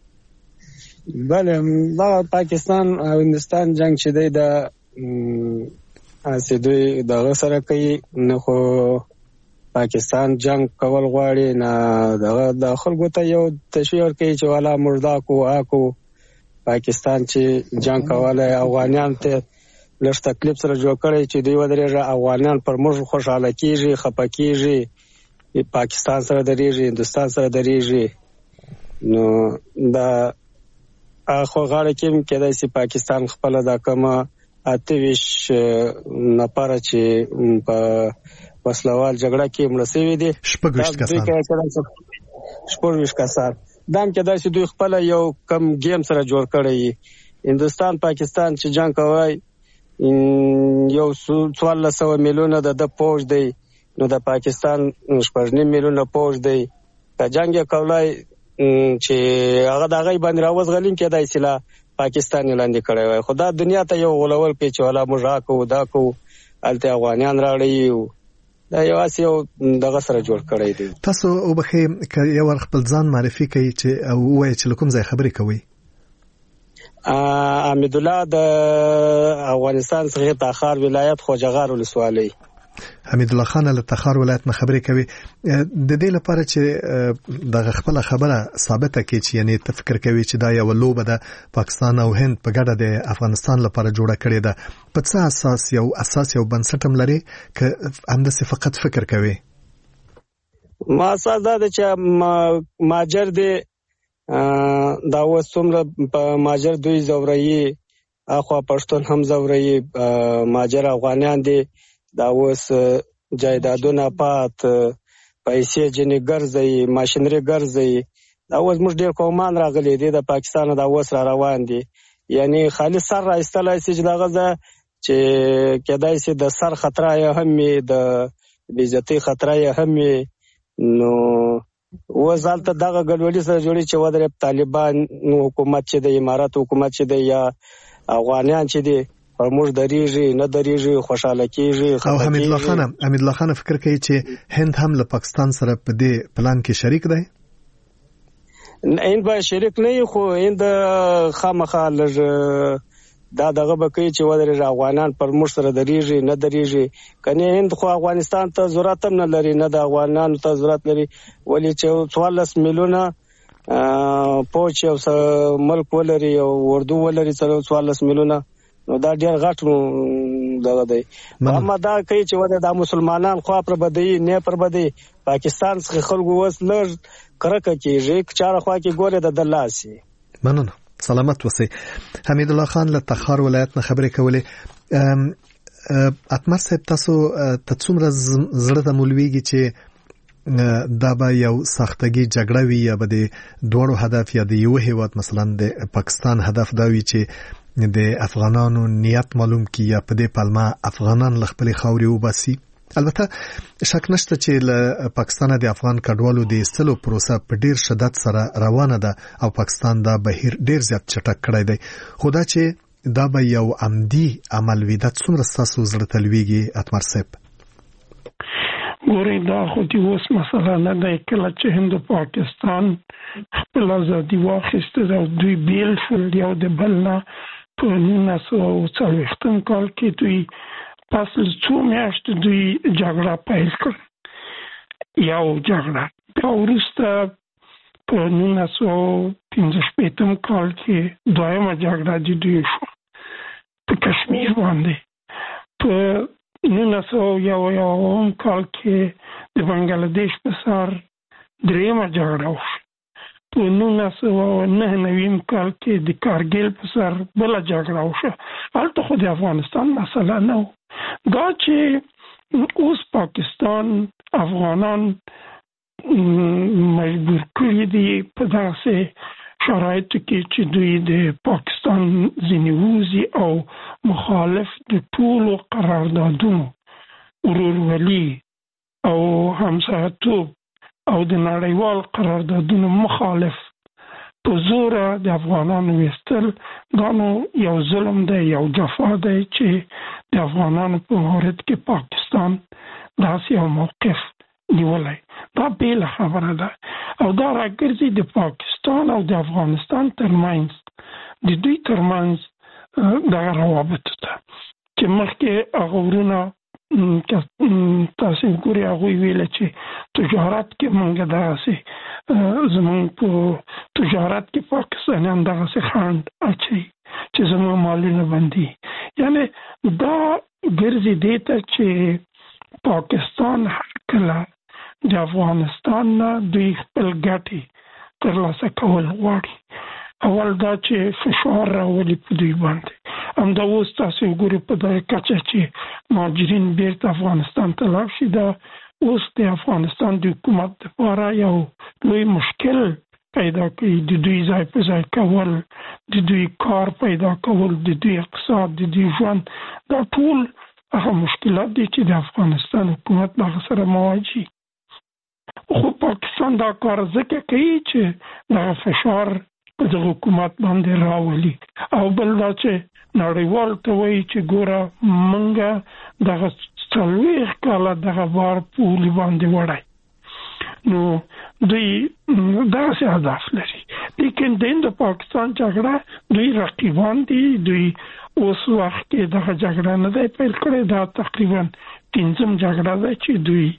بله دا پاکستان او هندستان جنگ چې دی د اسی دوی دغه سره کوي، نه خو پاکستان جنگ کول غواړي، نه دغه د خلکو ته یو تشویق ورکوي چې والا مردا کو آکو پاکستان چې جنگ کولی افغانیان ته لږ تکلیف سره جوړ کړی چې دوی ودرېږي، افغانیان پر موږ خوشحاله کېږي، خفه کېږي، پاکستان سره درېږي، هندوستان سره درېږي. نو دا خو غاړه کې کېدای شي پاکستان خپله دا کومه اته ویشت نفره چې په وسلوال جګړه کې مړه شوي دي، شپږ ویشت کسان شپږ ویشت کسان دا هم کېدای شي دوی خپله یو کم ګیم سره جوړ کړی. هندوستان پاکستان چې جنګ کوي یو څوارلس سوه میلیونه د ده پوځ دی، نو د پاکستان شپږ نیم میلیونه پوځ دی. که جنګ یې کولای چې هغه د هغې باندې راوزغلیم کېدای شي لا پاکستان یې لاندې کړی وای، خو دا دنیا ته یو غولول کوي چې والا موږ را کوو دا کوو، هلته افغانیان راړی، دا یوازې یو دغه سره جوړ کړی دی. تاسو وبخښئ که یو ور خپل ځان معرفي کوي چې او ووایئ چې له کوم ځای خبرې کوئ؟ حمیدالله د افغانستان څخه تاخار ولایت خوجغار ولسوالۍ. حمید الله خان له تخار ولایت نه خبرې کوي د دې لپاره چې د خپل خبره ثابته کړي چې یعنی ته فکر کوي چې دا یو لوبه ده پاکستان او هند په ګډه د افغانستان لپاره جوړه کړې ده په څه اساس یو اساس یو بنسټم لري ک همداسې فقط فکر کوي ما اساس دا چې ماجر دی دا اوس څومره په ماجر دوی زورایي اخوا پښتون هم زورایي ماجر افغانان دي دا اوس جایدادونه پات پیسې جنې ګرځي ماشينري ګرځي دا اوس موږ ډېر قومان راغلي دي د پاکستان دا اوس را روان دي یعنی خالص سر راستلای سي چې دا غزه چې کېدای سي د سر خطر یې هم د بیزتی خطر یې هم نو وزالته دغه ګډوډي سره جوړي چې ودرې طالبان حکومت چې د امارات حکومت چې د یا افغانان چې دي پر موږ دریږي نه دریږي خوشاله کیږي او حمید الله خان حمید الله خان فکر کوي چې هند هم له پاکستان سره په دې پلان کې شریک دی هند به شریک نه خو هند خامخا لږ دا دغه به کوي چې ودرې افغانان پر موږ سره دریږي نه دریږي کني هند خو افغانستان ته ضرورت هم نه لري نه د افغانانو ته ضرورت لري ولې چې څوارلس میلیونه پوچ او ملک ولري او اردو ولري څوارلس میلیونه نو دا ډیر غټ دغه دی اما دا کوي چې ودرې د مسلمانان خو پر بدی نه پر بدی پاکستان څخه خلکو وس لږ کرکه کیږي چاره خوا کې ګوره د دلاسي مننه سلامت وسی حمید الله خان له تخار ولایت نه خبرې کولې اتمر صاحب تاسو ته څومره زړه ته مولویږي چې دا به یو سختګي جګړه وي یا به د دوړو هدف یا د یو هیواد مثلا د پاکستان هدف دا وي چې د افغانانو نیت معلوم کی یا په دې پلمه افغانان خپل خاوري وباسي البته شک نشته چې له پاکستان د افغان کډوالو د استلو پروسه په ډیر شدت سره روانه ده او پاکستان دا بهیر ډیر زیات چټک کړی دی خدا چې دا به یو عمدي عمل وي د څومره تاسو زړه تلويږي اتمر صاحب ګورې دا خو د اوس مسله نه ده کله چې هند او پاکستان خپل ازادي واخیسته او دوی بیل شول یو د بل نه په نولس سوه څلوېښتم کال کې دوی پس څو میاشتې دوی جګړه پیل کړه یو جګړه بیا وروسته په نولس سوه پنځه شپېتم کال کې دویمه جګړه د دوی شوه په کشمیر باندې په نولس سوه یو یوم کال کې د بنګلادیش په سر درېیمه جګړه وشوه په نولس سوه نهه نویم کال کې د کارګیل په سر بله جګړه وشوه هلته خو د افغانستان مسله نه و دا چې اوس پاکستان افغانان مجبور کړي دي په داسې شرایطو کې چې دوی د پاکستان ځینې ووځي او مخالف د ټولو قراردادونو ورورولي او همسایه‌توب او د نړیوال قراردادونو مخالف په زوره د افغانانو ویستل دا نو یو ظلم دی یو جفا دی چې د افغانانو په مورد کې پاکستان داسې یو موقف نیولی دا بیله خبره ده او دا راګرځي د پاکستان او د افغانستان ترمنځ د دوی ترمنځ دغه روابطو ته چې مخکې هغه ورونه تاسو ګورئ هغوی ویله چې تجارت کې موږ دغسې زموږ په تجارت کې پاکستانیان دغسې خنډ اچوي چې زموږ مالونه بندي یعنی دا ګرځي دې ته چې پاکستان هر کله د افغانستان نه دوی خپل ګټې ترلاسه کول غواړي اول دا چې فشار راولي په دوی باندې همدا اوس تاسو وګورئ په دغه کچه چې مهاجرین بیرته افغانستان ته لاړ شي دا اوس د افغانستان د حکومت لپاره یو لوی مشکل پیدا کوي د دوی ځای په ځای کول د دوی کار پیدا کول د دوی اقتصاد د دوی ژوند دا ټول هغه مشکلات دي چې د افغانستان حکومت هغه سره مواجه خو پاکستان دا کار ځکه کوي چې دغه فشار په دغه حکومت باندې راولي او بل دا چې نړیوال ته وایي چې ګوره موږ دغه څلوېښت کاله دغه بار په ولي باندې وړی نو دوی داسې هدف لري لیکن د هند پاکستان جګړه دوی رقیبان دي دوی اوس وخت کې دغه جګړه نه دی پیل کړې دا تقریبا پنځم جګړه ده چې دوی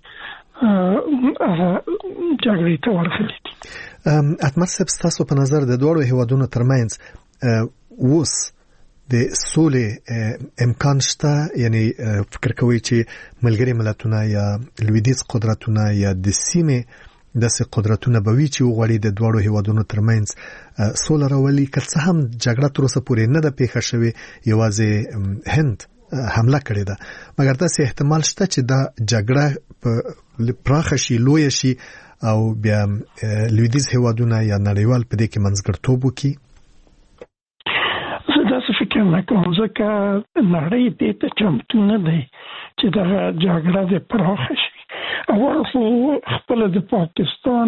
جګړې ته ورغلي دي. اتمر صاحب تاسو په نظر د دوه هیوادونو ترمنځ اوس د سولې امکان شته؟ یعنی فکر کوي چې ملګری ملتونه یا لویدیځ قدرتونه یا د سیمې داسې قدرتونه به وي چې وغواړي د دوه هیوادونو ترمنځ سوله راولي، که څه هم جګړه تر اوسه پورې نه ده پیښه شوې، یوازې هند حمله کړې ده، مګر داسې احتمال شته چې دا جګړه په پراخه شي، لویه شي او بیا لویدیځ هیوادونه یا نړیوال په دې کې منځګړیتوب وکړي؟ زه داسې فکر نه کوم، ځکه نړۍ دې ته چمتو نه دی چې دغه جګړه دې پراخه شي. اول خو خپله د پاکستان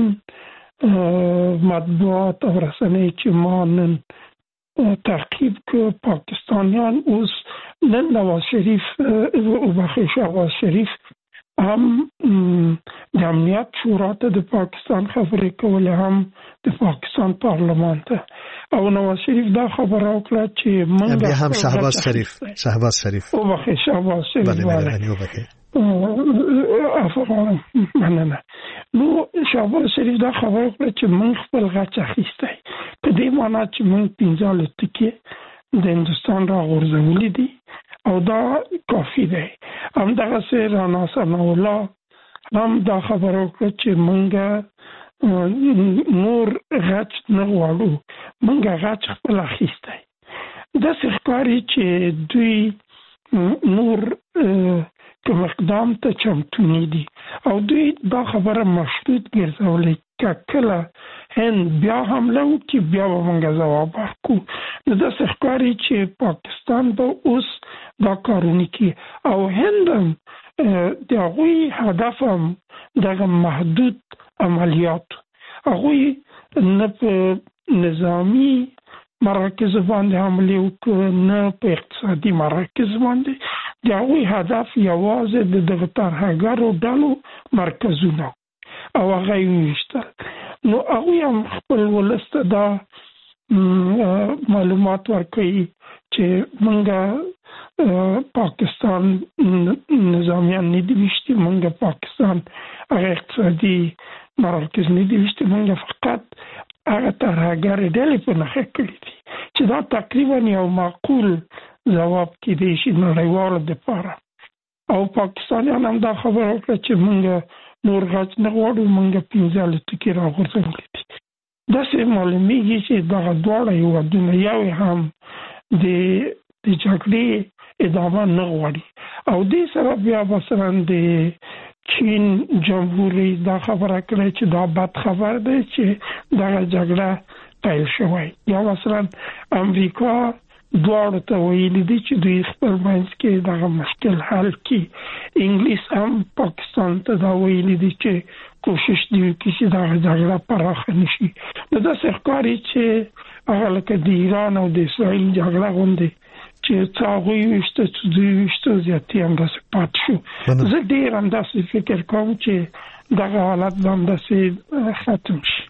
مطبوعات او رسنۍ چې ما نن تعقیب که، پاکستانیان اوس نن نواز شریف وبخښئ شهباز شریف هم د امنیت شورا ته د پاکستان خبرې کولې، هم د پاکستان پارلمان ته، او نواز شریف دا خبره وکړه چې موږ بیا هم شهباز شریف شهباز شریف وبخښئ شهباز شریف بله افغان مننه نو شهباز شریف دا خبره وکړه چې موږ خپل غچ اخیستی، په دې معنا چې موږ پنځه الوتکې د هندوستان راغورځولي دي او دا کافي دی. همدغسې رانا ثناء الله هم دا خبره وکړه چې موږ نور غچ نه غواړو، موږ غچ خپل اخیستی. داسې ښکاري چې دوی نور کوم اقدام ته چمتو نه دي او دوی دا خبره مشروط ګرځولې که کله هند بیا حمله وکړي بیا به موږ ځواب ورکړو. نو داسې ښکاري چې پاکستان به اوس دا کارونه کوي او هند هم د هغوی هدف هم دغه محدود عملیات، هغوی نه په نظامي مراکز باندې حمله وکړي نه په اقتصادي مراکز باندې، د هغوی هدف یوازې د دغه ترهګرو ډلو مرکزونه او هغه یې وویشتل. نو هغوی هم خپل ولس ته دا معلومات ورکوي چې موږ پاکستان نظامیان نه دي ویشتي، موږ پاکستان هغه اقتصادي مراکز نه دي ویشتي، موږ فقط هغه ترهګرې ډلې په نښه کړي دي، چې دا تقریبا یو معقول ځواب کېدی شي نړیوالو دپاره. او پاکستانیان هم دا خبره وکړه چې موږ نور غچ نه غواړو، موږ پنځه الوتکې راغورځولې دي. داسې معلومیږي چې دغه دواړه هېوادونه یو هم د د جګړې ادامه نه غواړي او دې سره بیا مثلا د چین جمهور رئیس دا خبره کړې چې دا بد خبر دی چې دغه جګړه پیل شوی، یا مثلا امریکا دواړو ته ویلي دي چې دوی خپل منځ کې دغه مشکل حل کړي. انګلیس هم پاکستان ته دا ویلي دي چې کوشش دی وکړي چې دغه جګړه پراخه نه شي. نو داسې ښکاري چې هغه لکه د ایران او د اسرائیل جګړه غوندې چې څه هغوی ویشته چې دوی ویشته زیاتې همداسې پاتې شو. زه ډېر همداسې فکر کوم چې دغه حالت به همداسې ختم شي.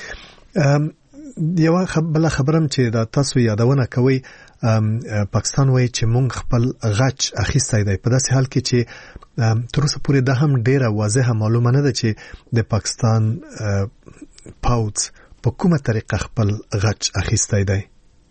یو بل خبرم چې دا تاسو یادونه کوي، پاکستان وایي چې مونږ خپل غچ اخیستی دی، په داسې حال کې چې تر اوسه پورې دا هم ډیره واضحه معلومه نه ده چې د پاکستان پوځ په کومه طریقه خپل غچ اخیستی دی.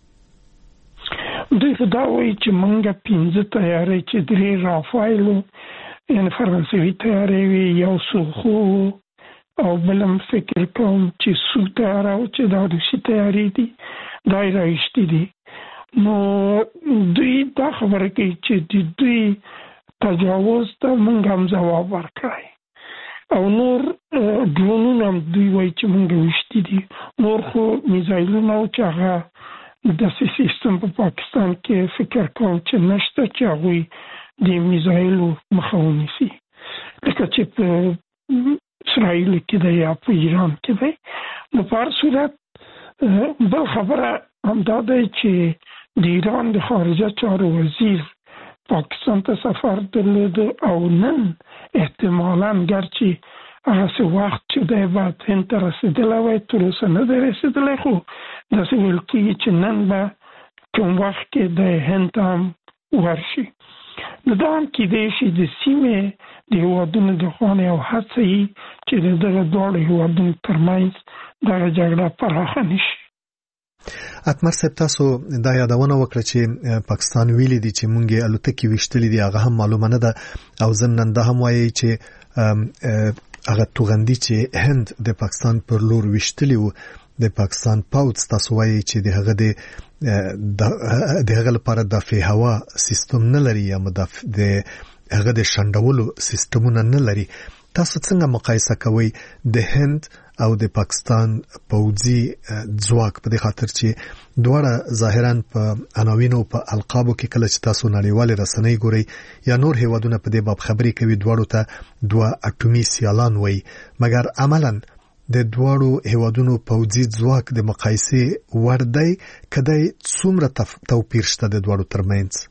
دوی خو دا وایي چې مونږ پنځه تیارې چې درې رافایلو یعنې فرانسوي تیارې وي، یو سوخو او بلم فکر کوم چې سو تیاره او چې دا روسي تیارې دي دا یې راایستې دي. نو دوی دا خبره کوي چې د دوی تجاوز ته موږ هم ځواب ورکړی او نور ډرونونه هم دوی وایي چې موږ ویشتي دي. نور خو میزایلونه او چې هغه داسې سیستم په پاکستان کې فکر کوم چې نشته چې هغوی د میزایلو مخه ونیسي، لکه چې په اسرائیل کې دی یا په ایران کې دی. نو په هر صورت بل خبره همدا دی چې د ایران د خارجه چارو وزیر پاکستان ته سفر درلود او نن احتمالاً ګرچې هغسې وخت چې دی باید هند ته رسېدلی وای تر اوسه نه دی رسېدلی، خو داسې ویل کېږي چې نن به کوم وخت کې دی هند ته هم ورشي. نو دا هم کېدای شي د سیمې د هیوادونو د خوا یو هڅه وي چې د دغه دواړو هیوادونو ترمنځ دغه جګړه پراخه نه شي. اتمر صاحب تاسو دا یادونه وکړه چې پاکستان ویلي دي چې مونږه الوتکې وشتلې دي، هغه هم معلومه نه ده او ضمن دا هم وایي چې هغه توغندي چې هند د پاکستان پر لور وشتلی وو د پاکستان پاوڅ تاسو وایي چې د هغه د د هغه لپاره د دفاعي هوا سیستم نه لري یا مدافع د هغه د شندولو سیستمونه نه لري. تاسو څنګه مقایسه کوئ د هند او د پاکستان پوځي ځواک په دې خاطر چې دواړه ظاهرا په عناوینو په القابو کې کله چې تاسو نړیوال رسنۍ ګورئ یا نور هیوادونه په دې باب خبرې کوي دواړو ته دوه اټومي سیالان وایي، مګر عملاً د دواړو هیوادونو پوځي ځواک د مقایسې وړ دی کدی څومره توپیر شته د دواړو ترمنځ؟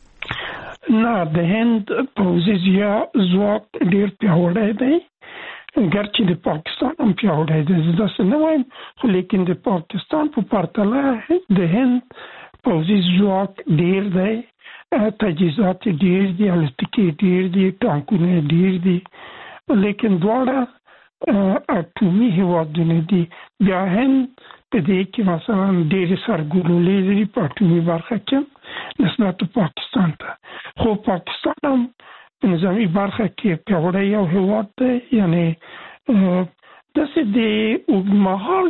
نه، د هند پوځي ځواک ډیر پیاوړی دی، ګرچې د پاکستان هم پیاوړی دی، زه داسې نه وایم، خو لیکن د پاکستان په پرتله د هند پوځي ځواک ډیر دی، تجهیزات ډیر دي، الوتکې ډیر دي، ټانکونه ډیر دي، لیکن دواړه اټومي هیوادونه دي. بیا هند په دې کې مثلا ډېرې سرګلولې لري په اټومي برخه کې نسبت پاکستان ته، خو پاکستان هم په نظامي برخه کې پیاوړی یو هیواد دی، یعنی داسې د اوږدمهال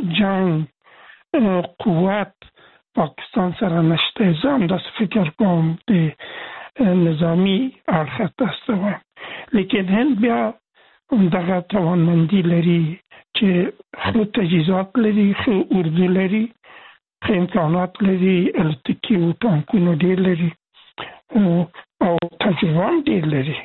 جنګ قوت پاکستان سره نشته. زه هم داسې فکر کوم د نظامي اړخه تاسو وایم، لیکن هند بیا دغه توانمندي لري چې خو تجهیزات لري، خو اردو لري، خو امکانات لري، الوتکې او ټانکونه ډېر لري او تجربه هم ډېر لري.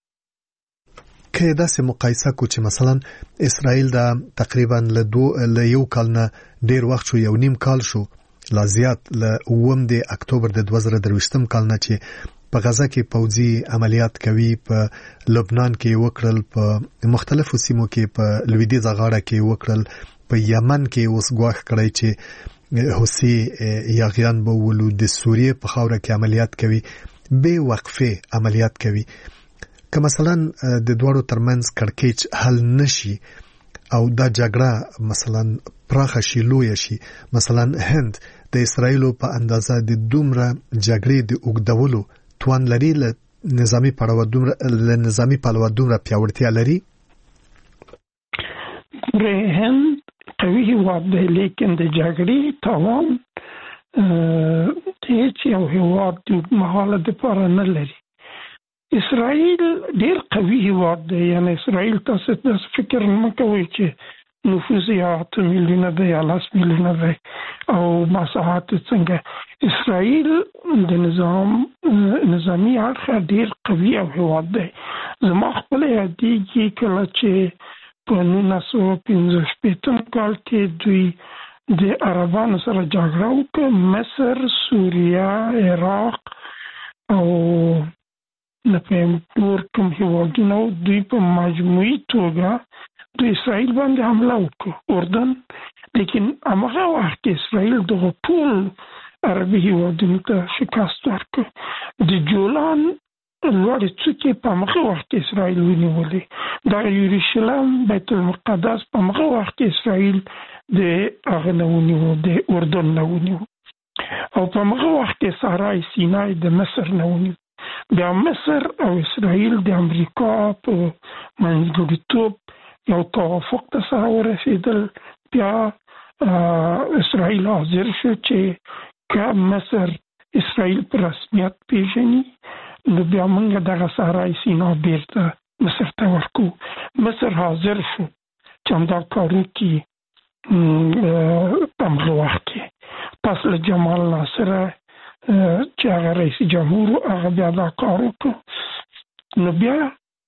که داسې مقایسه کو چې مثلا اسرائیل دا تقریبا له دو له یو کال نه ډېر وخت شو، یو نیم کال شو لا زیات، له اووم د اکتوبر د دوه زره درویشتم کال نه چې په غزه کې پوځي عملیات کوي، په لبنان کې وکړل، په مختلفو سیمو کې په لویدیځه غاړه کې وکړل، په یمن کې اوس ګواښ کړی چې حوثي یاغیان به ولو د سوریې په خاوره کې عملیات کوي، بې وقفې عملیات کوي. که مثلا د دواړو ترمنځ کړکېچ حل نشي او دا جګړه مثلا پراخه شي، لویه شي، مثلا هند د اسرائیلو په اندازه د دومره جګړې د اوږدولو توان لري، له نظامی پلوه دومره له نظامی پلوه دومره پیاوړتیا لري؟ ګورې هند قوي هیواد دی، لیکن د جګړې توان هیڅ یو هیواد د اوږدمهاله دپاره نه لري. اسرائیل ډېر قوي هیواد دی، یعنی اسرائیل تاسو داسې فکر مه کوئ چې نفوس یا اته میلیونه دی یا لس میلیونه دی او مساحت څنګه. اسرائیل د نظام نظامی اړخه ډېر قوي او هیواد دی. زما خپله یادېږي کله چې په نولس سوه پنځه شپېتم کال کې دوی د عربانو سره جګړه وکړه، مصر، سوریه، عراق او لکه نور کوم هیوادونه، دوی په مجموعي توګه د اسرائیل باندې حمله وکړه، اردن. لیکن هماغه وخت کې اسرائیل دغه ټول عربي هیوادونو ته شکست ورکړ. د جولان لوړې څوکې په هماغه وخت کې اسرائیل ونیولې، د یروشلم بیت المقدس په هماغه وخت کې اسرائیل د هغه نه ونیو، د اردن نه ونیو، او په هماغه وخت کې صحرای سینای د مصر نه ونیو. بیا مصر او اسرائیل د امریکا په منځګړیتوب یو توافق ته سره ورسېدل. بیا اسرائیل حاضر شو چې که مصر اسرائیل په رسمیت پیژني نو بیا موږ دغه صحرای سینا بیرته مصر ته ورکو. مصر حاضر شو چې همدا کار وکړي په همغه وخت کې. پس له جمال ناصر چې هغه رئیس جمهور هغه بیا دا کار وکړو، نو بیا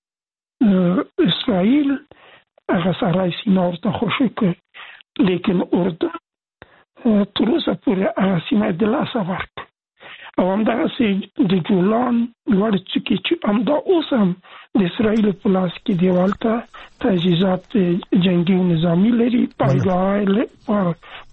اسرائیل هغه صحرای سینا ورته خوشي کړ، لیکن اردن تر اوسه پورې هغه سیمه د لاسه ورکړه. او همدغسې د جولان لوړې څوکې چې همدا اوس هم د اسرائیلو په لاس کې دیوال ته تجهیزات جنګي او نظامي لري،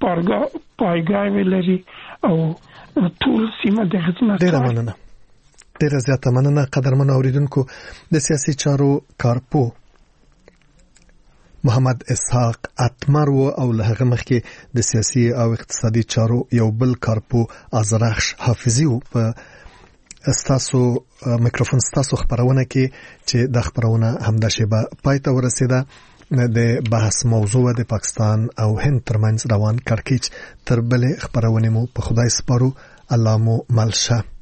پایګاوې لري او ټول سیمه د خدمت. ډېره مننه. ډیره زیاته مننه قدرمن اوریدونکو. د سیاسي چارو کارپو محمد اسحاق اتمر او له هغه مخکې د سیاسي او اقتصادي چارو یو بل کارپو ازرخش حافظي په استاسو میکروفون ستاسو خبرونه کې چې د خبرونه همدا شیبه پای ته ورسیده. د بحث موضوع د پاکستان او هند ترمنځ روان کړکېچ تر بلې خبرونه مو په خدای سپارو. الله مو ملشه.